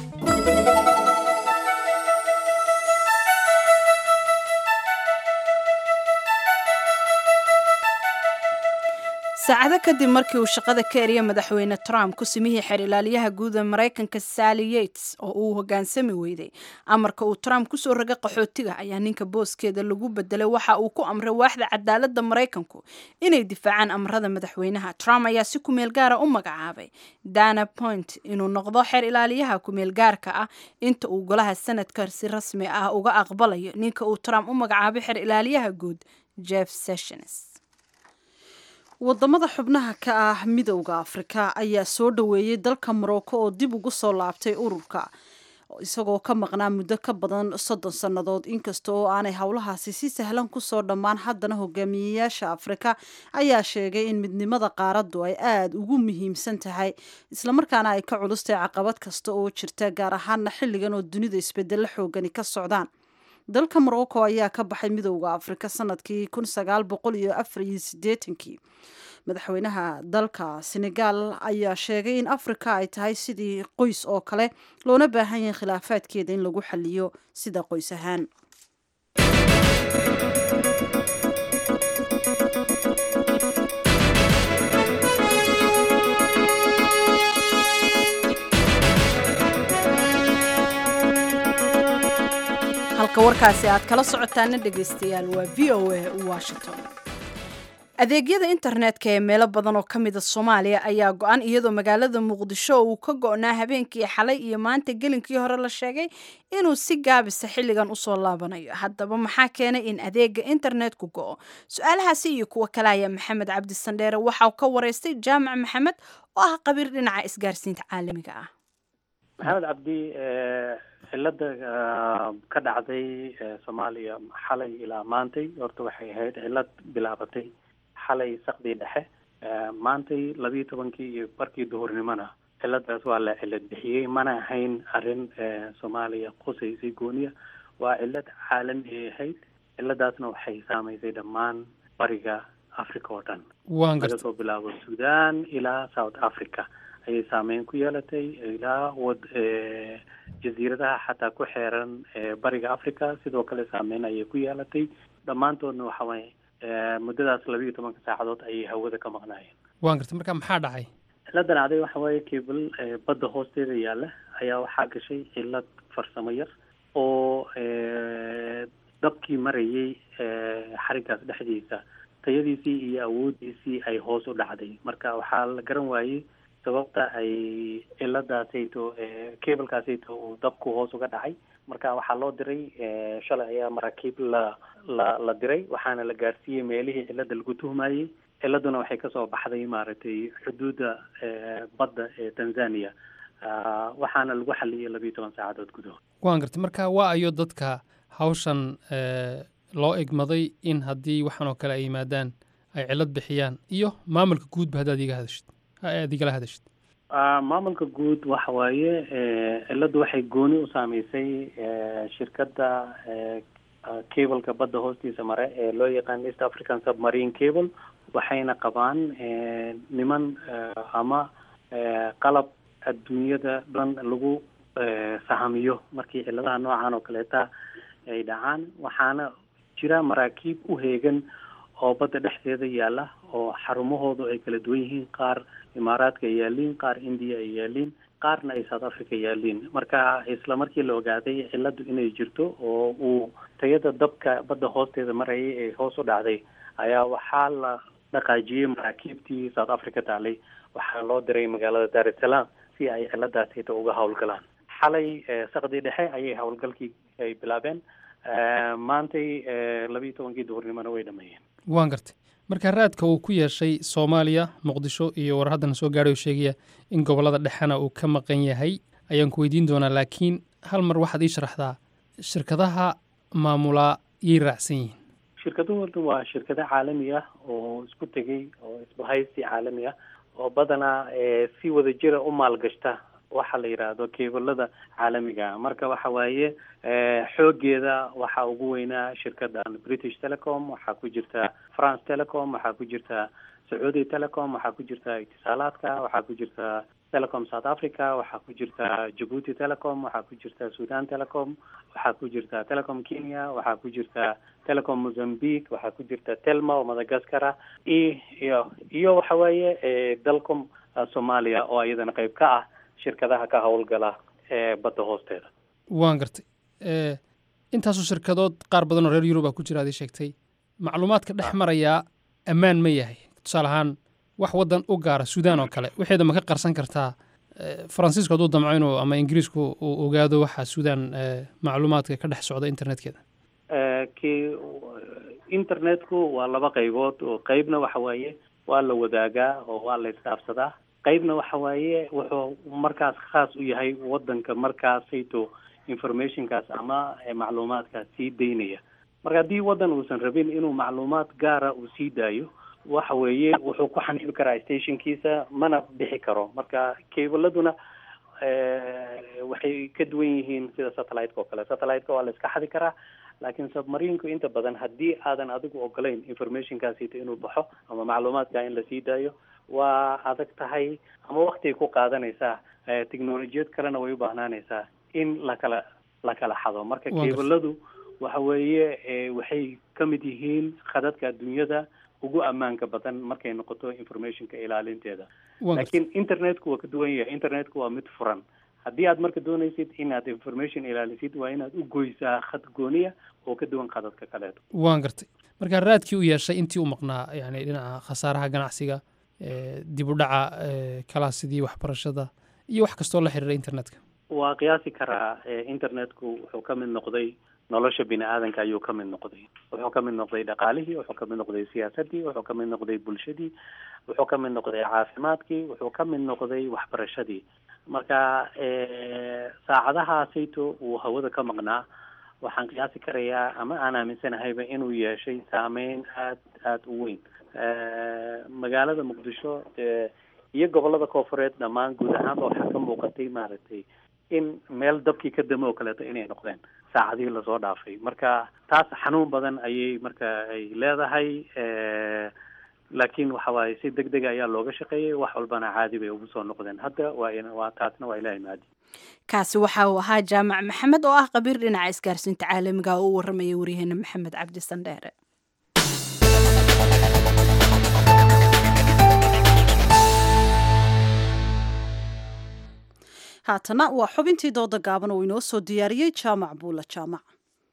saacado kadib markii uu shaqada ka eriyay madaxweyne Trump ku simihii xeer ilaaliyaha guud ee Mareykanka Sally Yates oo uu hogaansami weyday amarka uu Trump ku soo rogay qaxootiga ayaa ninka booskeeda lagu bedelay waxa uu ku amray waaxda cadaaladda Mareykanku inay difaacaan amarada madaxweynaha Trump ayaa si ku meel gaar ah u magacaabay Dana Point inuu noqdo xeer ilaaliyaha ku meel gaarka ah inta uu golaha sanadka si rasmi ah uga aqbalayo ninka uu Trump u magacaabay xeer ilaaliyaha guud Jeff Sessions wadamada xubnaha ka ah midowga Afrika ayaa soo dhaweeyay dalka Morocco oo dib ugu soo laabtay ururka isagoo ka maqnaa muddo ka badan 30 sanadood inkastoo aanay hawlahaasi si sahlan ku soo dhamaan haddana hogaamiyayaasha Afrika ayaa sheegay in midnimada qaaraddu ay aad ugu muhiimsan tahay isla markaana ay ka culustay caqabad kasta oo jirta gaar ahaan xilligan oo dunida isbedel xoogani ka socdaan dalka Morocco ayaa ka baxay midowga Afrika sanadkii 1984 madaxweynaha dalka Senegal ayaa sheegay in Afrika ay tahay sidii qoys oo kale loona baahan yahay khilaafaadkeeda in lagu xalliyo sida qoys ahaan halka warkaasi aad kala socotaan dhageystayaal waa VOA Washington adeegyada internetka ee meelo badan oo kamid ah Soomaaliya ayaa go'an iyadoo magaalada Muqdisho uu ka go'naa habeenkii xalay iyo maanta gelinkii hore la sheegay inuu si gaabis xilligan u soo laabanayo haddaba maxaa keenay in adeega internetku go'o su'aalahaasi iyo kuwa kale ayaa Maxamed Cabdi Sandheere waxa uu ka wareystay Jaamac Maxamed oo ah qabiir dhinaca isgaarsiinta caalamiga ah maxamed cabdi cilada ka dhacday Soomaaliya xalay ilaa maantay horta waxay ahayd cilad bilaabatay xalay saqdii dhexe maantay 12 iyo barkii duhurnimana ciladaas waa la cilad bixiyay mana ahayn arin Soomaaliya qusaysay gooniya waa cilad caalami ahayd ciladaasna waxay saameysay dhammaan bariga Afrika oo dhan laga soo bilaabo Sudan ilaa South Africa ay saameyn ku yeelatay ilaa jasiiradaha xataa ku xeeran bariga Afrika sidoo kale saameyn ay ku yeelatay dhamaantoodna waxa way muddadaas 12 saacadood ay hawada ka maqnaayeen waan gartay marka maxaa dhacay ciladan aday waxa way cable badda hoosteeda yaala ayaa waxa gashay cilad farsamo yar oo dabkii marayay xarigaas dhexdiisa tayadiisii iyo awoodiisii ay hoos u dhacday marka waxaa la garan waayay sababta ay ciladaasayto cable-kaasayto uu dabku hoos uga dhacay marka waxaa loo diray shalay ayaa maraakiib la diray waxaana la gaarsiiyey meelihii cilada lagu tuhmayay ciladuna waxay kasoo baxday maaragtay xuduudda badda ee Tanzania waxaana lagu xaliyay 12 saacadood gudahood waan gartay marka waa ayo dadka hawshan loo egmaday in haddii waxaan oo kale ay yimaadaan ay cilad bixiyaan iyo maamulka guudba haddaad iga hadashid adigala hadashid maamulka guud waxa waaye ciladu waxay gooni u saameysay shirkadda cable-ka badda hoostiisa mare ee loo yaqaan East African Submarine Cable waxayna qabaan niman ama qalab adduunyada dhan lagu sahamiyo markii ciladaha noocan oo kaleeta ay dhacaan waxaana jira maraakiib u heegan oo badda dhexdeeda yaala oo xarumahoodu ay kala duwan yihiin qaar Imaaraadka ay yaaliin qaar India ay yaaliin qaarna ay South Africa yaaliin marka isla markii la ogaaday ciladu inay jirto oo uu tayada dabka badda hoosteeda marayay ee hoos u dhacday ayaa waxaa la dhaqaajiyay maraakiibtii South Africa taalay waxaa loo diray magaalada Dar es Salaam si ay ciladaasi uga hawlgalaan xalay saqdi dhexe ayay hawlgalkii ay bilaabeen maantay 12 duhurnimana way dhameeyeen waan gartay marka raadka uu ku yeeshay Soomaaliya Muqdisho iyo war haddana soo gaaray sheegaya in gobolada dhexana uu ka maqan yahay ayaan ku weydiin doonaa laakiin hal mar waxaad ii sharaxdaa shirkadaha maamulaa yay raacsan yihiin shirkaduhu waa shirkado caalami ah oo isku tegay oo isbahaysi caalami ah oo badanaa si wada jira u maalgashta waxa la yidhaahdo keebalada caalamiga marka waxa waaye xoogeeda waxaa ugu weynaa shirkadan British Telecom, waxaa ku jirta France Telecom, waxaa ku jirta Saudi Telecom, waxaa ku jirta Itisaalaadka, waxaa ku jirta Telecom South Africa, waxaa ku jirta Djibouti Telecom, waxaa ku jirta Sudan Telecom, waxaa ku jirta Telecom Kenya, waxaa ku jirta Telecom Mozambique, waxaa ku jirta Telma oo Madagascar iyo waxa waaye Dalcom Soomaaliya oo iyadana qayb ka ah shirkadaha ka howlgala badda hoosteeda. waan gartay intaasoo shirkadood qaar badan oo reer Yurub ku jira aad sheegtay macluumaadka dhex maraya ammaan ma yahay tusaale ahaan wax wadan u gaara Suudaan oo kale waxeeda ma ka qarsan kartaa Faransiisku haduu damco inuu ama Ingiriisku uu ogaado waxa Suudaan macluumaadka ka dhex socda internetkeeda internetku waa laba qaybood oo qaybna waxa waaye waa la wadaagaa oo waa la isdhaafsadaa qaybna waxa waaye wuxuu markaas khaas u yahay wadanka markaasayto informationkaas ama macluumaadkaas sii daynaya marka haddii wadan uusan rabin inuu macluumaad gaara uu sii daayo waxa weeye wuxuu ku xaniibi karaa stationkiisa mana bixi karo marka keebaladuna waxay ka duwan yihiin sida satellite-ka oo kale satellite-ka waa la iska xadi karaa laakiin submarine-ku inta badan haddii aadan adigu ogolayn informationkaasita inuu baxo ama macluumaadka in la sii daayo waa adag tahay ama waqti ku qaadanaysaa technologiyad kalena way u baahnaanaysaa in la kala xado marka keebaladu waxa weeye waxay ka mid yihiin khadadka adduunyada ugu ammaanka badan markay noqoto informationka ilaalinteeda laakiin internetku waa ka duwan yahay internetku waa mid furan haddii aad marka doonaysid inaad information ilaalisid waa inaad u goysaa khad gooniya oo ka duwan khadadka kaleeto waan gartay marka raadkii u yeeshay intii u maqnaa yani dhinaca khasaaraha ganacsiga dib u dhaca kalaasidii waxbarashada iyo wax kastoo la xiriira internetka waa qiyaasi karaa internetku wuxuu ka mid noqday nolosha bini aadanka ayuu ka mid noqday wuxuu ka mid noqday dhaqaalihii wuxuu ka mid noqday siyaasadii wuxuu ka mid noqday bulshadii wuxuu ka mid noqday caafimaadkii wuxuu ka mid noqday waxbarashadii marka saacadahaasayto uu hawada ka maqnaa waxaan qiyaasi karayaa ama aan aaminsanahayba inuu yeeshay saameyn aada u weyn magaalada muqdisho iyo gobolada koofureed dhammaan guud ahaanba waxaa ka muuqatay maaragtay in meel dabkii ka damo oo kaleeto inay noqdeen saacadihii lasoo dhaafay marka taas xanuun badan ayay marka ay leedahay laakiin waxa waaye si degdeg ayaa looga shaqeeyey wax walbana caadi bay ugu soo noqdeen hadda waa taasna waa ilaahay maadi kaasi waxa uu ahaa jaamac maxamed oo ah khabiir dhinaca isgaarsiinta caalamiga oo u warramaya waryaheena maxamed cabdi sandheere haatana waa xubintii dooda gaaban oo inoo soo diyaariyey jaamac buula jaamac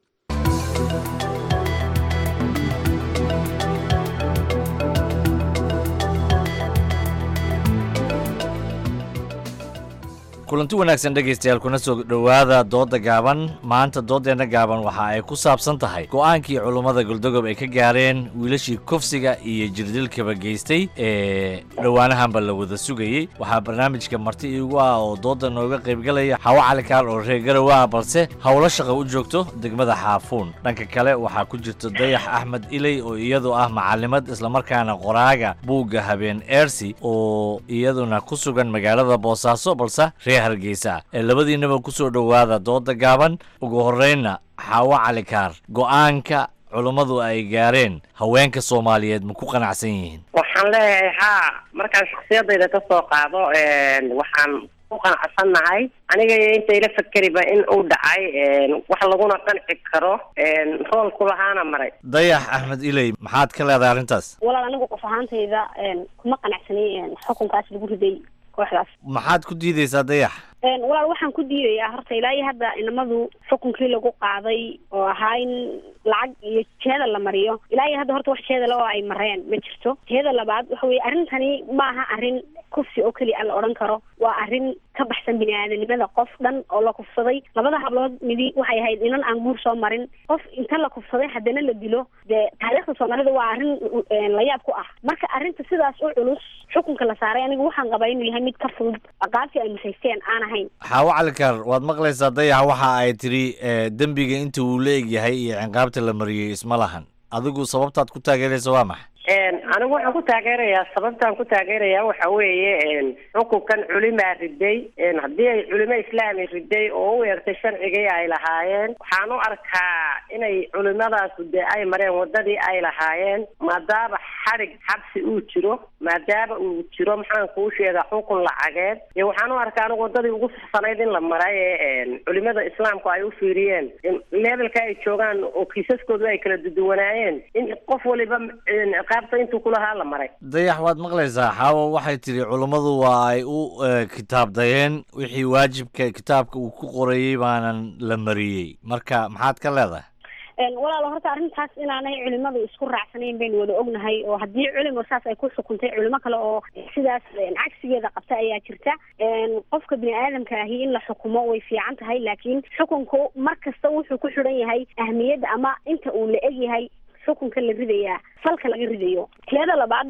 kulanti wanaagsan dhegaystayaal kuna soo dhowaada dooda gaaban maanta doodeenna gaaban waxa ay ku saabsan tahay go'aankii culummada goldogob ay ka gaareen wiilashii kufsiga iyo jirdilkaba geystay ee dhowaanahanba la wada sugayey waxaa barnaamijka marti iigu ah oo dooda nooga qaybgalaya xawo calikaal oo reer garow ah balse howlo shaqo u joogto degmada xaafuun dhanka kale waxaa ku jirta dayax axmed iley oo iyadu ah macalimad islamarkaana qoraaga buugga habeen eersi oo iyaduna ku sugan magaalada boosaaso balse hargeysa ee labadiinaba ku soo dhowaada dooda gaaban ugu horreynna xaawo calikaar go'aanka culummadu ay gaareen haweenka Soomaaliyeed ma ku qanacsan yihiin waxaan leeyahay haa markaan shakhsiyadayda ka soo qaado waxaan ku qanacsanahay aniga inta ila fakeriba in uu dhacay wax laguna qanci karo rool ku lahaana maray dayax axmed iley maxaad ka leedahay arrintaas walaal anigu qof ahaantayda kuma qanacsanay xukunkaas lagu riday kooxdaas maxaad ku diidaysaa dayax walaal waxaan ku diidayaa horta ilaa iyo hadda inamadu xukunkii lagu qaaday oo ahaa in lacag iyo jeeda la mariyo ilaa iyo hadda horta wax jeeda la oo ay mareen ma jirto jeeda labaad waxa weeye arrintani ma aha arrin kufsi oo keliya la odhan karo waa arrin ka baxsan bini-aadanimada qof dhan oo la kufsaday labada hablood midi waxay ahayd inan aan guur soo marin qof inta la kufsaday haddana la dilo dee taariikhda soomaalida waa arrin la yaab ku ah marka arrinta sidaas u culus xukunka la saaray anigu waxaan qabaa inuu yahay mid ka fudud aqaabtii ay musaysteen aan ahayn. xaawo calikar waad maqlaysaa dayax waxa ay tiri dembiga inta uu la egyahay iyo ciqaabta la mariyey isma lahan adigu sababtaad ku taageeraysa waa maxay anigu waxaan ku taageerayaa sababtaan ku taageerayaa waxa weeye xukunkan culimaa riday haddii ay culimo islaami riday oo u eertay sharcigii ay lahaayeen waxaan u arkaa inay culimadaasu dee ay mareen wadadii ay lahaayeen maadaama xadhig xabsi uu jiro maadaama uu jiro maxaan kuu sheegaa xukun lacageed iyo waxaan u arkaa anigu wadadii ugu saxsanayd in la maray ee culimada islaamku ay u fiiriyeen levelka ay joogaan oo kiisaskoodu ay kala duduwanaayeen in qof waliba intuu kulahaa la maray dayax waad maqlaysaa xaawo waxay tiri culummadu waa ay u kitaabdayeen wixii waajibka kitaabka uu ku qorayey baanan la mariyey marka maxaad ka leedahay walaalo horta arrintaas inaanay culimadu isku raacsanayn baynu wada ognahay oo haddii culimo saas ay ku xukuntay culimo kale oo sidaas cagsigeeda qabta ayaa jirta qofka bini aadamka ahi in la xukumo way fiican tahay laakiin xukunku mar kasta wuxuu ku xidhan yahay ahmiyadda ama inta uu la egyahay xukunka la ridayaa falka laga ridayo teeda labaad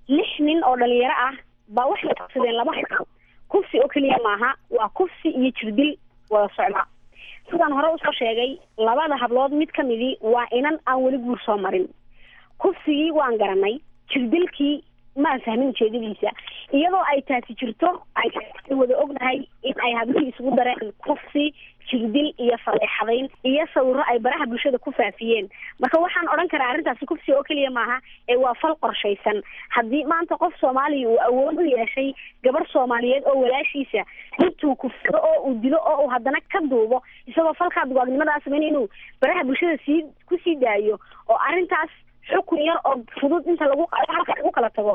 6 nin oo dhalinyaro ah baa waxay qabsadeen laba xukun kufsi oo keliya maaha waa kufsi iyo jirdil wada socda sidaan hore usoo sheegay labada hablood mid ka midii waa inan aan weli guur soo marin kufsigii waan garanay jirdilkii maan fahmin ujeedadiisa iyadoo ay taasi jirto ay wada ognahay in ay hablihii isugu dareen kufsi jirdil iyo faleexadayn iyo sawiro ay baraha bulshada ku faafiyeen marka waxaan odhan karaa arrintaasi kufsi oo keliya maaha ee waa fal qorshaysan haddii maanta qof soomaaliya uu awood u yeeshay gabar soomaaliyeed oo walaashiisa intuu kufsado oo uu dilo oo uu haddana ka duubo isagoo falkaa dugaagnimadaa sameyn inuu baraha bulshada kusii daayo oo arrintaas xukun yar oo fudud inta lagu kala tago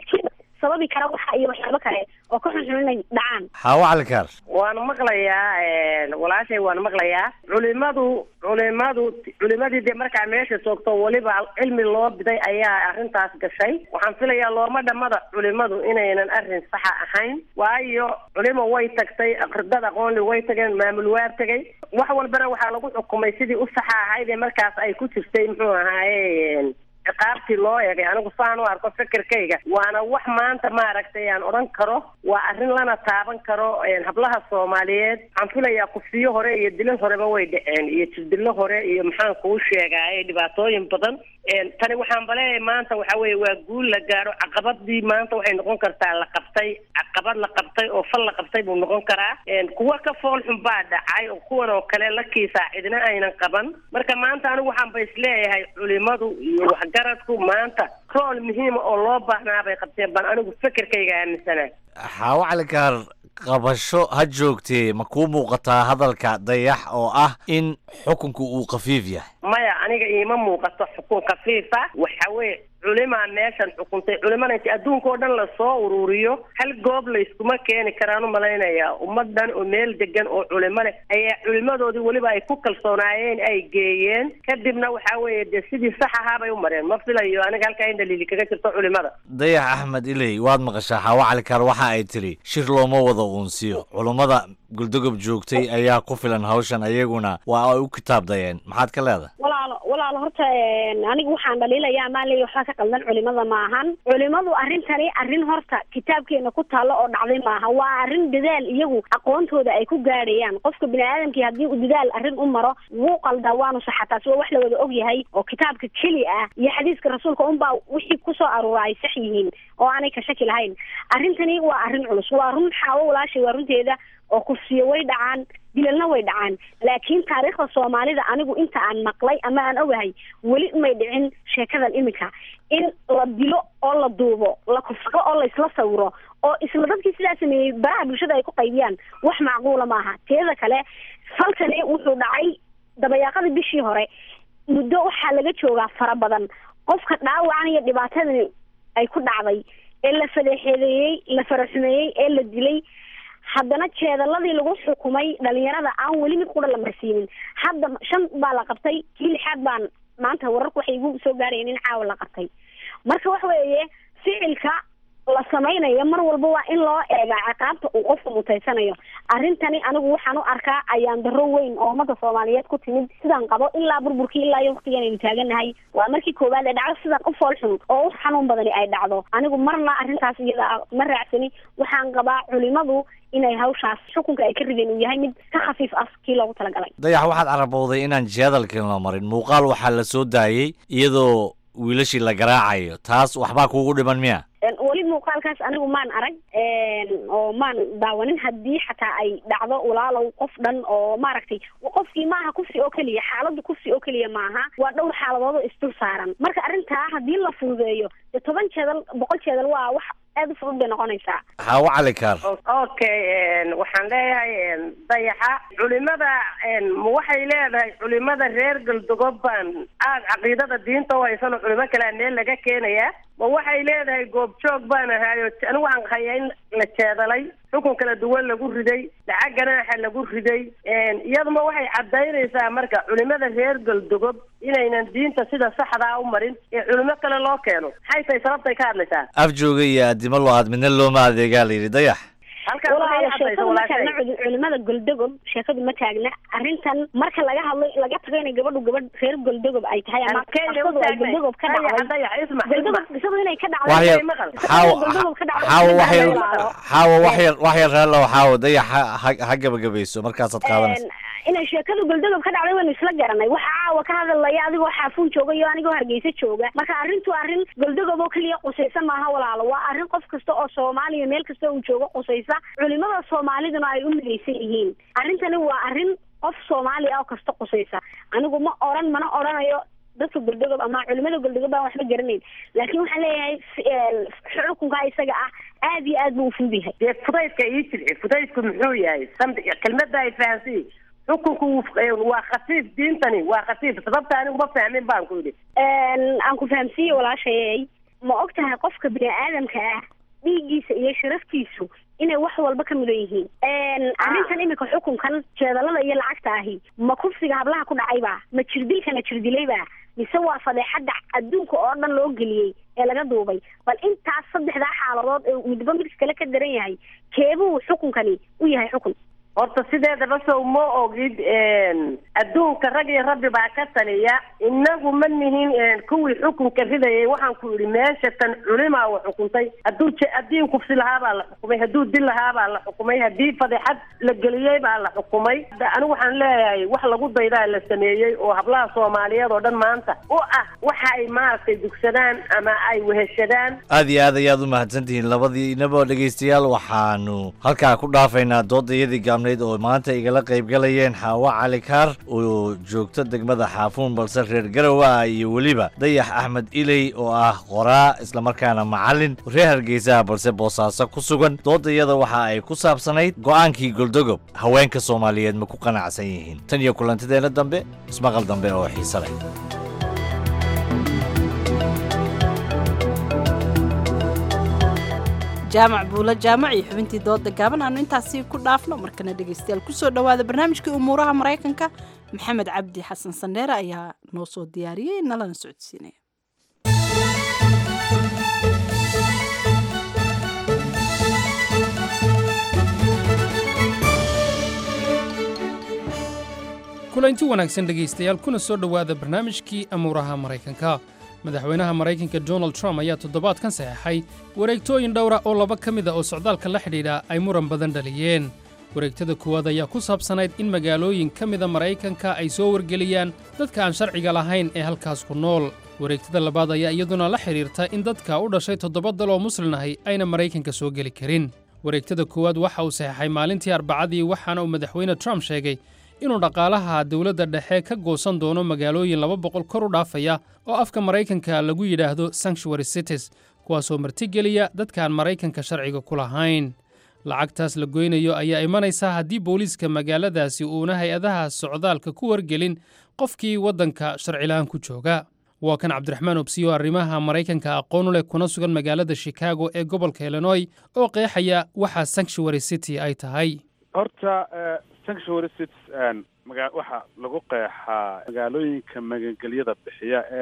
sababi kara waxa iyo waxyaabo kale oo ka xunxun inay dhacaan xaawo calikar waan maqlayaa walaashay waan maqlayaa culimadii dee markaa meesha joogto weliba cilmi loo biday ayaa arrintaas gashay waxaan filayaa looma dhamada culimadu inaynan arrin saxa ahayn waayo culimo way tagtay aqridad aqoonli way tageen maamul waa tegay wax walbana waxaa lagu xukumay sidii u saxa ahayd ee markaas ay ku jirtay muxuu ahaaye ciqaabtii loo eegay anigu saan u arko fikirkayga waana wax maanta maaragtay aan odhan karo waa arrin lana taaban karo hablaha soomaaliyeed waxaan filayaa kufsiyo hore iyo dilo horeba way dhaceen iyo jirdilo hore iyo maxaan kuu sheegaaye dhibaatooyin badan tani waxaan baleeyahay maanta waxa weeye waa guul la gaaro caqabadii maanta waxay noqon kartaa la qabtay caqabad la qabtay oo fal la qabtay buu noqon karaa kuwa ka fool xun baa dhacay oo kuwan oo kale la kiisaa cidina aynan qaban marka maanta anigu waxaan ba isleeyahay culimadu iyo waxgaradku maanta rool muhiima oo loo baahnaa bay qabteen baan anigu fikirkayga aaminsanaa xaawo calikar qabasho ha joogtee ma kuu muuqataa hadalka dayax oo ah in xukunku uu khafiif yahay maya aniga iima muuqato xukun khafiifa waxa weye culimaa meeshan xukuntay culimada inti adduunka oo dhan lasoo ururiyo hal goob layskuma keeni karaan u malaynayaa ummadan oo meel degan oo culimo leh ayaa culimadoodii weliba ay ku kalsoonaayeen ay geeyeen kadibna waxa weeye dee sidii sax ahaa bay u mareen ma filayo aniga halkaa in dhaliili kaga jirto culimada dayax axmed iley waad maqashaa xaawo calikar waxa ay tiri shir looma wada uunsiyo culummada guldogob joogtay ayaa ku filan hawshan ayaguna waa ay u kitaabdayeen maxaad ka leedahay walaalo horta aniga waxaan dhaliilayaa maaley waxba ka qaldan culimada maahan culimadu arrintani arrin horta kitaabkeena ku taalo oo dhacday maaha waa arrin dadaal iyagu aqoontooda ay ku gaadhayaan qofka bini aadamkii haddii uu dadaal arrin u maro wuu qaldaa waanu saxa taasi waa wax la wada og yahay oo kitaabka keli ah iyo xadiiska rasuulka unbaa wixii kusoo aruura ay sax yihiin oo aanay ka shaki lahayn arrintani waa arrin culus waa run xaawo walaashay waa runteeda oo kufsiyo way dhacaan dilalna way dhacaan laakiin taariikhda soomaalida anigu inta aan maqlay ama aan ogahay weli may dhicin sheekadan iminka in la dilo oo la duubo la kufsado oo la isla sawiro oo isla dadkii sidaa sameeyey baraha bulshada ay ku qaybiyaan wax macquula maaha teeda kale falkani wuxuu dhacay dabayaaqadii bishii hore muddo waxaa laga joogaa fara badan qofka dhaawacan iyo dhibaatadani ay ku dhacday ee la fadeexeedeeyey la faraxumeeyey ee la dilay haddana jeedaladii lagu xukumay dhalinyarada aan weli mid qura la marsiinin hadda 5 baa la qabtay kii 6 baan maanta wararku waxay igu soo gaarayeen in caawa la qabtay marka wax weeye ficilka la samaynayo mar walba waa in loo eegaa ciqaabta uu qofku mutaysanayo. Arrintani anigu waxaan u arkaa ayaan darro weyn oo ummadda Soomaaliyeed ku timid sidaan qabo ilaa burburkii ilaa waqtigan aynu taaganahay. Waa markii koowaad ee dhacdo sidan u fool xun oo u xanuun badani ay dhacdo. Anigu marna arrintaas iyada ma raacsani. Waxaan qabaa culimadu inay hawshaas xukunka ay ka rideen uu yahay mid ka khafiif ah kii loogu talagalay. dayax waxaad carabowday inaan jadalkan la marin muuqaal waxaa la soo daayey iyadoo wiilashii la garaacayo taas waxbaa kuugu dhiman miya weli muuqaalkaas anigu maan arag oo maan daawanin haddii xataa ay dhacdo walaalow qof dhan oo maaragtay qofkii maaha kufsi oo keliya xaaladdu kufsi oo keliya maaha waa dhowr xaaladood oo isdul saaran marka arrintaa haddii la fududeeyo 10 jeedal 100 jeedal waa wax aad u fudud bay noqonaysaa. Hawo Cali Kaar. Okay, waxaan leeyahay dayaxa culimada waxay leedahay culimada reer Galdogob baan aad caqiidada diinta oo aysan culimo kale meel laga keenaya ma waxay leedahay goob joog baan ahayo anigu waxaan qayayn la jeedalay xukun kala duwan lagu riday lacag ganaaxa lagu riday iyaduna waxay cadaynaysaa marka culimada reer Galdogob inaynan diinta sida saxda ah u marin ee culimo kale loo keeno maxay tahay sababtay ka hadlaysaa afjooga iyo adimo loo aadmina looma adeegaa la yidhi dayax halka culimada Galdogob sheekadu ma taagna arrintan marka laga hadlo laga tago in gabadh reer Galdogob ay tahay ama Galdogob ka dhacday Galdogob inay ka dhacday hawo waxyar raalo hawo dayax ha gabagabayso markaasaad qaadanayso inay sheekadu Galdogob ka dhacday waan isla garanay waxa caawa ka hadlaya adigoo xaafuun jooga iyo anigoo Hargeysa jooga marka arrintu arrin Galdogob oo kaliya qosaysan maaha walaalo waa arrin qof kasta oo Soomaaliya meel kasta uu joogo qosaysa culimada Soomaaliduna ay u midaysan yihiin arrintani waa arrin qof Soomaali ah oo kasta qosaysa anigu ma oranayo dadka Galdogob ama culimada Galdogob baan waxba garanayn laakiin waxaan leeyahay xukunka isaga ah aad iyo aad buu u fududahay fudaydka iyo fudaydku muxuu yahay kelmadda ay fahansi xukunku waa khafiif diintani waa khafiif sababta anigu ma fahmin baan ku yidhi aan ku fahamsiiyo walaashay ma ogtahay qofka bini'aadamka ah dhiiggiisa iyo sharaftiisu inay wax walba ka mudan yihiin arrintan imika xukunkan jeedalada iyo lacagta ahi ma kufsiga hablaha ku dhacayba ma jirdilkana jirdilayba mise waa fadeexada adduunka oo dhan loo geliyey ee laga duubay bal intaas saddexdaa xaaladood ee midba mid kale ka daran yahay keebuu xukunkani u yahay xukun horta sideedaba sow ma ogid adduunka rag iyo rabbi baa ka taliya inagu ma nihin kuwii xukunka ridayay waxaan ku yidhi meesha tan culimaa wa xukuntay haddii kufsi lahaa baa la xukumay hadduu dil lahaa baa la xukumay haddii fadeexad la geliyey baa la xukumay anigu waxaan leeyahay wax lagu daydaa la sameeyey oo hablaha Soomaaliyeed oo dhan maanta u ah waxa ay maaragtay dugsadaan ama ay weheshadaan aad iyo aad ayaad u mahadsantihiin labadiinaba dhegaystayaal waxaanu halkaa ku dhaafaynaa doodayadii oo maanta igala qayb galayeen Hawo Cali Kaar oo joogta degmada Xaafuun balse reer Garowe iyo waliba Dayax Axmed Ilay oo ah qoraa isla markaana macallin reer Hargeysa balse Boosaaso ku sugan doodayada waxa ay ku saabsanayd go'aankii Galdogob haweenka Soomaaliyeed ma ku qanacsan yihiin tan iyo kulantadeena dambe ismaqal dambe oo xiiso leh jaamac buula jaamac iyo xubintii dooda gaaban aanu intaasi ku dhaafno markana dhegaystayaal kusoo dhawaada barnaamijkii umuuraha Mareykanka maxamed cabdi xasan sandheere ayaa noo soo diyaariyey nalana socodsiinaya kulanti wanaagsan dhegaystayaal kuna soo dhawaada barnaamijkii amuuraha Mareykanka madaxweynaha Mareykanka Donald Trump ayaa toddobaadkan saxeexay wareegtooyin dhowr ah oo laba ka mid ah oo socdaalka la xidhiidha ay muran badan dhaliyeen wareegtada koowaad ayaa ku saabsanayd in magaalooyin ka mida Mareykanka ay soo wargeliyaan dadka aan sharciga lahayn ee halkaas ku nool wareegtada labaad ayaa iyaduna la xidhiirta in dadka u dhashay 7 dal oo Muslim ahi ayna Mareykanka soo geli karin wareegtada koowaad waxa uu saxeexay maalintii Arbacadii waxaana uu madaxweyne Trump sheegay inuu dhaqaalaha dawladda dhexe ka goosan doono magaalooyin 200 kor u dhaafaya oo afka Mareykanka lagu yiraahdo sanctuary cities kuwaasoo martigeliya dadka aan Mareykanka sharciga ku lahayn lacagtaas la goynayo ayaa imanaysa haddii booliiska magaaladaasi uuna hay-adaha socdaalka ku wargelin qofkii waddanka sharci la'aan ku jooga waa kan Cabdiraxmaan Obsiyo arrimaha Mareykanka aqoon u leh kuna sugan magaalada Chicago ee gobolka Illinois oo qeexaya waxa sanctuary city ay tahay horta sanctuary cities waxa lagu qeexaa magaalooyinka magangelyada bixiya ee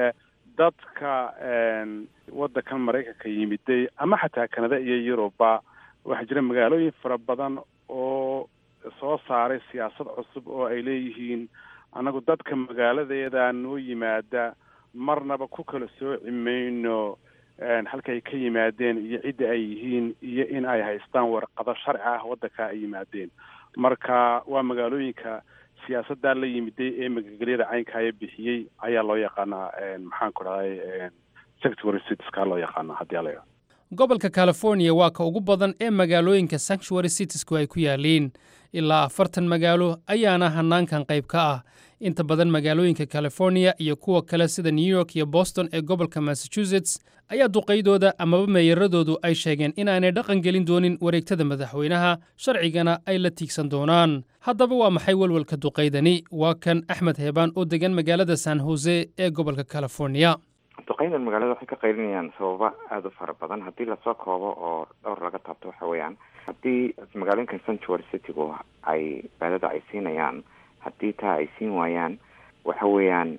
dadka waddankan maraykanka yimiday ama xataa kanada iyo yuruba waxaa jira magaalooyin fara badan oo soo saaray siyaasad cusub oo ay leeyihiin annagu dadka magaaladeeda noo yimaada marnaba ku kala sooci mayno halka ay ka yimaadeen iyo cidda ay yihiin iyo in ay haystaan warqado sharci ah waddanka ay yimaadeen marka waa magaalooyinka siyaasaddaa la yimiday ee magagalyada caynkaya bixiyey ayaa loo yaqaanaa maxaan ku dhahay sanctuary citieska loo yaqaanaa haddii ala gobolka california waa ka ugu badan ee magaalooyinka sanctuary citiesku ay ku yaaliin ilaa 40 magaalo ayaana hanaankan qayb ka ah inta badan magaalooyinka california iyo kuwa kale sida new york iyo boston ee gobolka massachusetts ayaa duqaydooda amaba meeyaradoodu ay sheegeen inaanay dhaqan gelin doonin wareegtada madaxweynaha sharcigana ay la tiigsan doonaan haddaba waa maxay walwalka duqaydani waa kan axmed heebaan oo degan magaalada san jose ee gobolka california duqaydan magaalada waxay ka qaylinayaan sababa aada u fara badan haddii lasoo koobo oo dhowr laga taabto waxa weeyaan haddii magaalooyinka sanctuary citygu ay baadada ay siinayaan haddii taa ay siin waayaan waxa weeyaan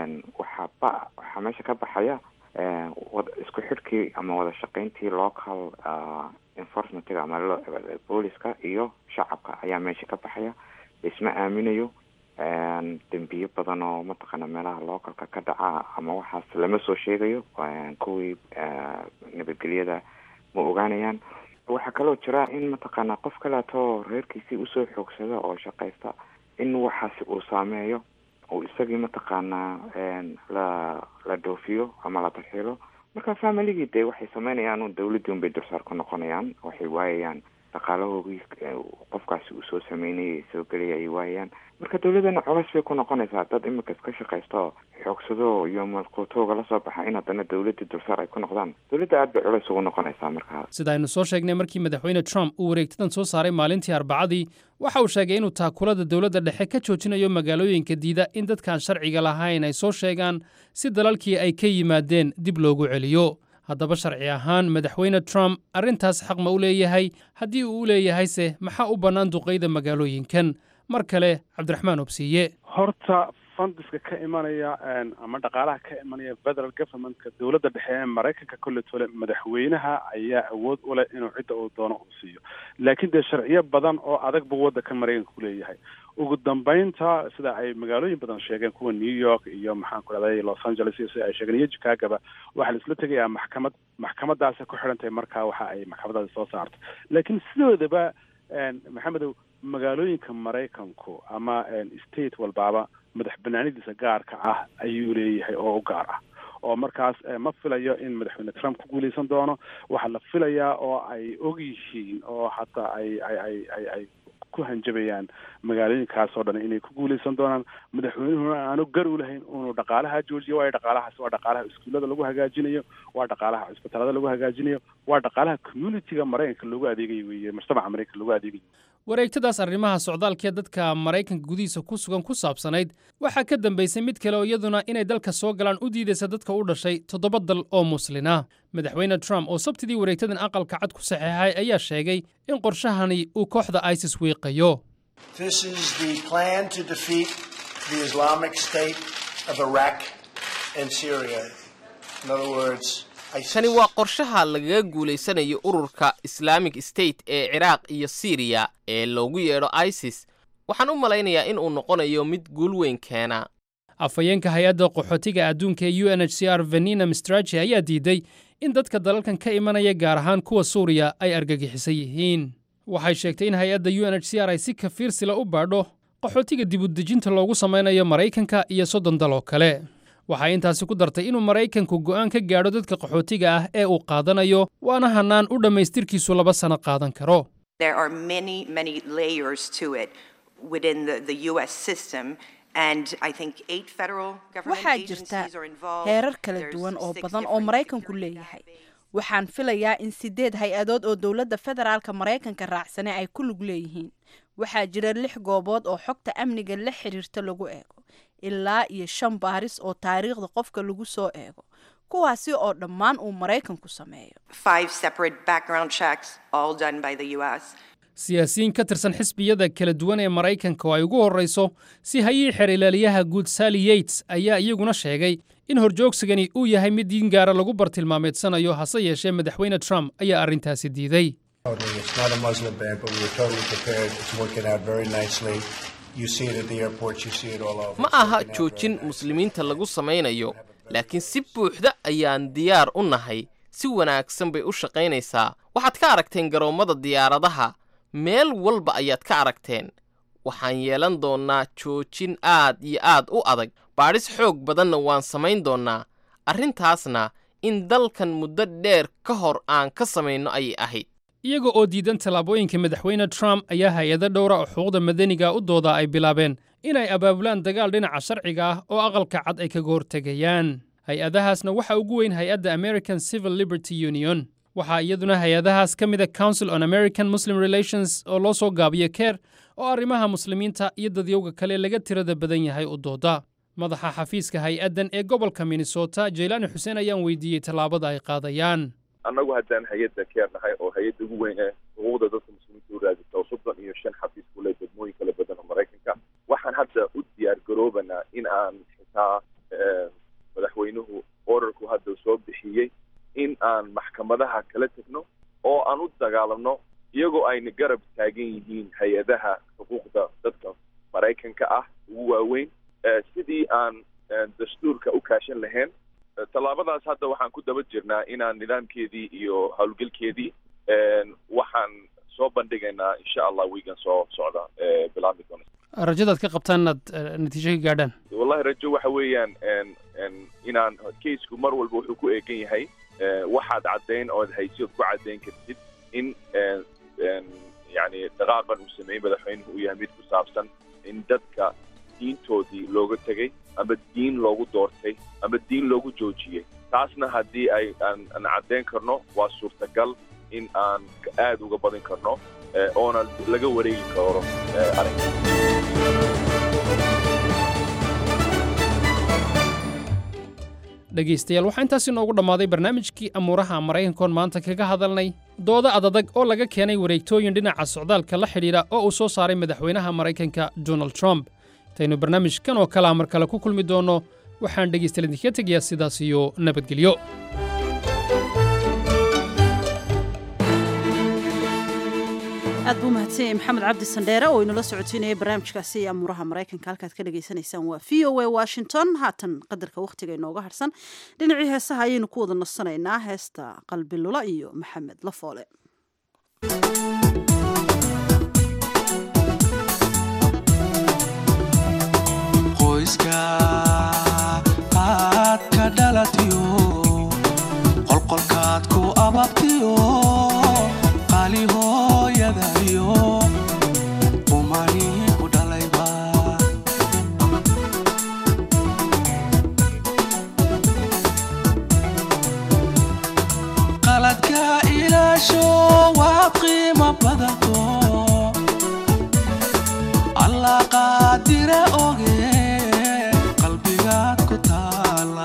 waxaa meesha ka baxaya isku xidhkii ama wada shaqayntii local enforcementiga ama booliska iyo shacabka ayaa meesha ka baxaya isma aaminayo dembiyo badan oo mataqaana meelaha localka ka dhaca ama waxaas lama soo sheegayo kuwii nabadgelyada ma ogaanayaan waxaa kaloo jira in mataqaana qof kaleeto reerkiisii usoo xoogsada oo shaqaysta in waxaasi uu saameeyo oo isagii mataqaanaa la dhoofiyo ama la tarxiilo marka familigii dee waxay sameynayaan un dawladdii unbay dursaar ku noqonayaan waxay waayayaan dhaqaalahoogii qofkaasi uu soo sameynayay soo gelaya ay waayayaan marka dawladdana culays bay ku noqonaysaa dad imika iska shaqaysto xoogsado iyo malquutooga la soo baxa in haddana dawladdii dursaar ay ku noqdaan dawladda aad bay culays ugu noqonaysaa markaa sida aynu soo sheegnay markii madaxweyne trump uu wareegtadan soo saaray maalintii arbacadii waxa uu sheegay inuu taakulada dawladda dhexe ka joojinayo magaalooyinka diida in dadkaan sharciga lahayn ay soo sheegaan si dalalkii ay ka yimaadeen dib loogu celiyo haddaba sharci ahaan madaxweyne trump arrintaas xaq ma u leeyahay haddii uu u leeyahayse maxaa u bannaan duqayda magaalooyinkan mar kale cabdiraxmaan obsiiye horta fundiska ka imanaya ama dhaqaalaha ka imanaya federal governmentka dawladda dhexe ee maraykanka kolletole madaxweynaha ayaa awood u leh inuu cidda uu doono uu siiyo laakiin dee sharciyo badan oo adag buu waddanka maraykanka ku leeyahay ugu dambeynta sida ay magaalooyin badan sheegeen kuwa new york iyo maxaan ku dhahday los angeles iyo sida ay sheegeen iyo chicagoba waxaa la isla tegayaa maxkamadaasi ku xidhan tahay markaa waxa ay maxkamadaasi soo saarto laakiin sidoodaba maxamedow magaalooyinka maraykanku ama state walbaaba madax banaanidiisa gaarka ah ayuu leeyahay oo u gaar ah oo markaas ma filayo in madaxweyne trump ku guuleysan doono waxaa la filayaa oo ay og yihiin oo hataa ay ku hanjabayaan magaalooyinkaas oo dhan inay ku guuleysan doonaan madaxweynuhuna aanu gar u lahayn inuu dhaqaalaha joojiyo waayo dhaqaalahaas waa dhaqaalaha iskuullada lagu hagaajinayo waa dhaqaalaha cisbitaalada lagu hagaajinayo waa dhaqaalaha communityga maraykanka loogu adeegayo weeye mujtamaca maraykanka loogu adeegayo wareegtadaas arrimaha socdaalkee dadka maraykanka gudihiisa ku sugan ku saabsanayd waxaa ka dambaysay mid kale oo iyaduna inay dalka soo galaan u diidaysa dadka u dhashay 7 dal oo muslina madaxweyne trump oo sabtidii wareegtadan aqalka cad ku saxeexay ayaa sheegay in qorshahani uu kooxda isis wiiqayo This is the plan to defeat the Islamic State of Iraq and Syria. In other words, kani waa qorshaha lagaga guulaysanayo ururka Islamic State ee Ciraaq iyo Syria ee loogu yeedho ISIS waxaan u malaynayaa in uu noqonayo mid guul weyn keena afayeenka hay-adda qaxootiga adduunka ee UNHCR Vanina Mistrachi ayaa diiday in dadka dalalkan ka imanaya gaar ahaan kuwa Suuriya ay argagixisan yihiin waxay sheegtay in hay-adda UNHCR ay si kafiirsila u baadho qaxootiga dib u dejinta loogu samaynayo Maraykanka iyo 30 dal oo kale waxay intaasi ku dartay inuu Maraykanku go'aan ka gaadho dadka qaxootiga ah ee uu qaadanayo waana hanaan u dhamaystirkiisu 2 sano qaadan karo There are many layers to it within the US system and I think 8 federal government agencies are involved heerar kala duwan oo badan oo Maraykanku leeyahay waxaan filayaa in 8 hay-adood oo dawladda federaalka Maraykanka raacsane ay ku lug leeyihiin waxaa jira 6 goobood oo xogta amniga la xiriirta lagu eego ilaa iyo 5 baaris oo taariikhda qofka lagu soo eego kuwaasi oo dhammaan uu Maraykanku sameeyo 5 separate background checks all done by the US siyaasiyiin ka tirsan xisbiyada kala duwan ee maraykanka oo ay ugu horrayso si hayii xeer ilaaliyaha guud Sally Yates ayaa iyaguna sheegay in horjoogsigani uu yahay mid diin gaara lagu bartilmaameedsanayo hase yeeshee madaxweyne Trump ayaa arrintaasi diiday. It's not a Muslim ban, but we were totally prepared. It's working out very nicely. You see it at the airports, you see it all over. ma aha joojin muslimiinta lagu samaynayo laakiin si buuxda ayaan diyaar u nahay si wanaagsan bay u shaqaynaysaa waxaad ka aragteen garoomada diyaaradaha meel walba ayaad ka aragteen waxaan yeelan doonaa joojin aad iyo aad u adag baadhis xoog badanna waan samayn doonaa arrintaasna in dalkan muddo dheer ka hor aan ka samayno ayay ahayd iyaga oo diidan tallaabooyinka madaxweyne Trump ayaa hay'ado dhowra oo xuquuqda madaniga u dooda ay bilaabeen inay abaabulaan dagaal dhinaca sharciga ah oo aqalka cad ay kaga hortegayaan hay-adahaasna waxa ugu weyn hay-adda American Civil Liberty Union waxaa iyaduna hay-adahaas ka mid ah Council on American Muslim Relations oo loo soo gaabiyo CARE oo arrimaha muslimiinta iyo dadyowga kale laga tirada badan yahay u dooda madaxa xafiiska hay-addan ee gobolka Minnesota Jaylani Xuseen ayaan weydiiyey tallaabada ay qaadayaan annagu haddaan hay-adda CARE nahay oo hay-adda ugu weyn ee xuquuqda dadka muslimiinta u raadisa oo 35 xafiis ku leh degmooyin kala badan oo Maraykanka waxaan hadda u diyaar garoobanaa in aan xitaa madaxweynuhu orarku hadda soo bixiyey in aan maxkamadaha kala tagno oo aan u dagaalamno iyagoo ayna garab taagan yihiin hay-adaha xuquuqda dadka Maraykanka ah ugu waaweyn sidii aan dastuurka u kaashan lahayn tallaabadaas hadda waxaan ku daba jirnaa inaan nidaamkeedii iyo howlgalkeedii waxaan soo bandhigaynaa insha allah wiigan soo socda bilaabmi doona rajadaad ka qabtaan inaad natiijo ka gaadhaan wallahi rajo waxa weeyaan inaan keysku mar walba wuxuu ku eegan yahay waxaad caddayn ood haysi ood ku caddayn kartid in yani dhaqaaqan uu sameeyey madaxweynuhu uu yahay mid ku saabsan in dadka diintoodii looga tegey ama diin loogu doortay ama diin loogu joojiyey taasna haddii aan caddayn karno waa suurtagal in aan aad uga badin karno oona laga wareegi karo arrinka dhegaystayaal waxaa intaasi noogu dhammaaday barnaamijkii amuuraha maraykankoon maanta kaga hadalnay dooda adadag oo laga keenay wareegtooyin dhinaca socdaalka la xidhiidha oo uu soo saaray madaxweynaha maraykanka Donald Trump intaynu barnaamijkan oo kale mar kale ku kulmi doono waxaan dhegaystayaal idinkaga tegayaa sidaas iyo nabadgelyo aad buu mahadsanyahay maxamed cabdi sandheere oo inula socodsiinayay barnaamijkaasi amuuraha maraykanka halkaad ka dhagaysanaysaan waa VOA Washington haatan qadarka wakhtiga inooga harsan dhinacii heesaha ayaynu ku wada nasanaynaa heesta qalbi lula iyo maxamed lafoole qoyska aad ka dhalatiyo qolqolkaad ku ababtiyo qali hooyadayo umani ku dhalayba qaladka ilaasho waa qiimo badanto alla qaadire oge qalbigaad ku taala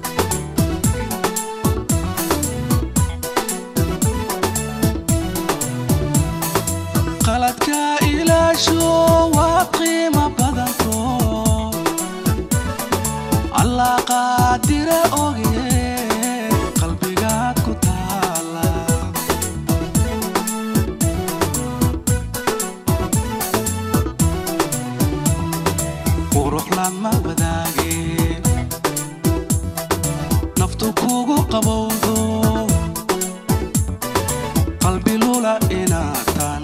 qaladka ilaasho waa qiimo badanto alla qaadire oge qalbigaad ku taala qurux lama wadaage naftu kugu qabowdo qalbi lula inaatan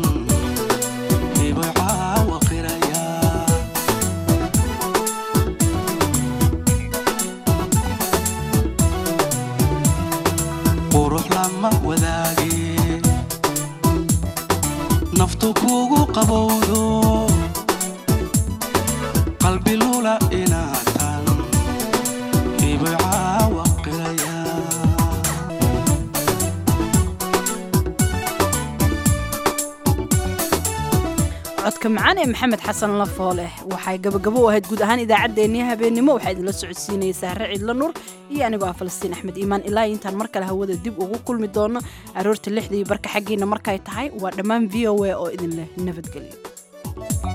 qurux lama wadaage naftu kugu qabowdo qalbi lula inaatan ibaa waqiraya codka macaan ee maxamed xasan lafoole waxay gabagabo u ahayd guud ahaan idaacaddeenii habeenimo waxaa idinla socodsiinayay Sahre Ciidla Nuur iyo anigoo ah Falastiin Axmed Iimaan ilaa intaan mar kale hawada dib ugu kulmi doono aroorta 6:00 barka xaggiina markay tahay waa dhammaan VOA oo idin leh nabadgelyo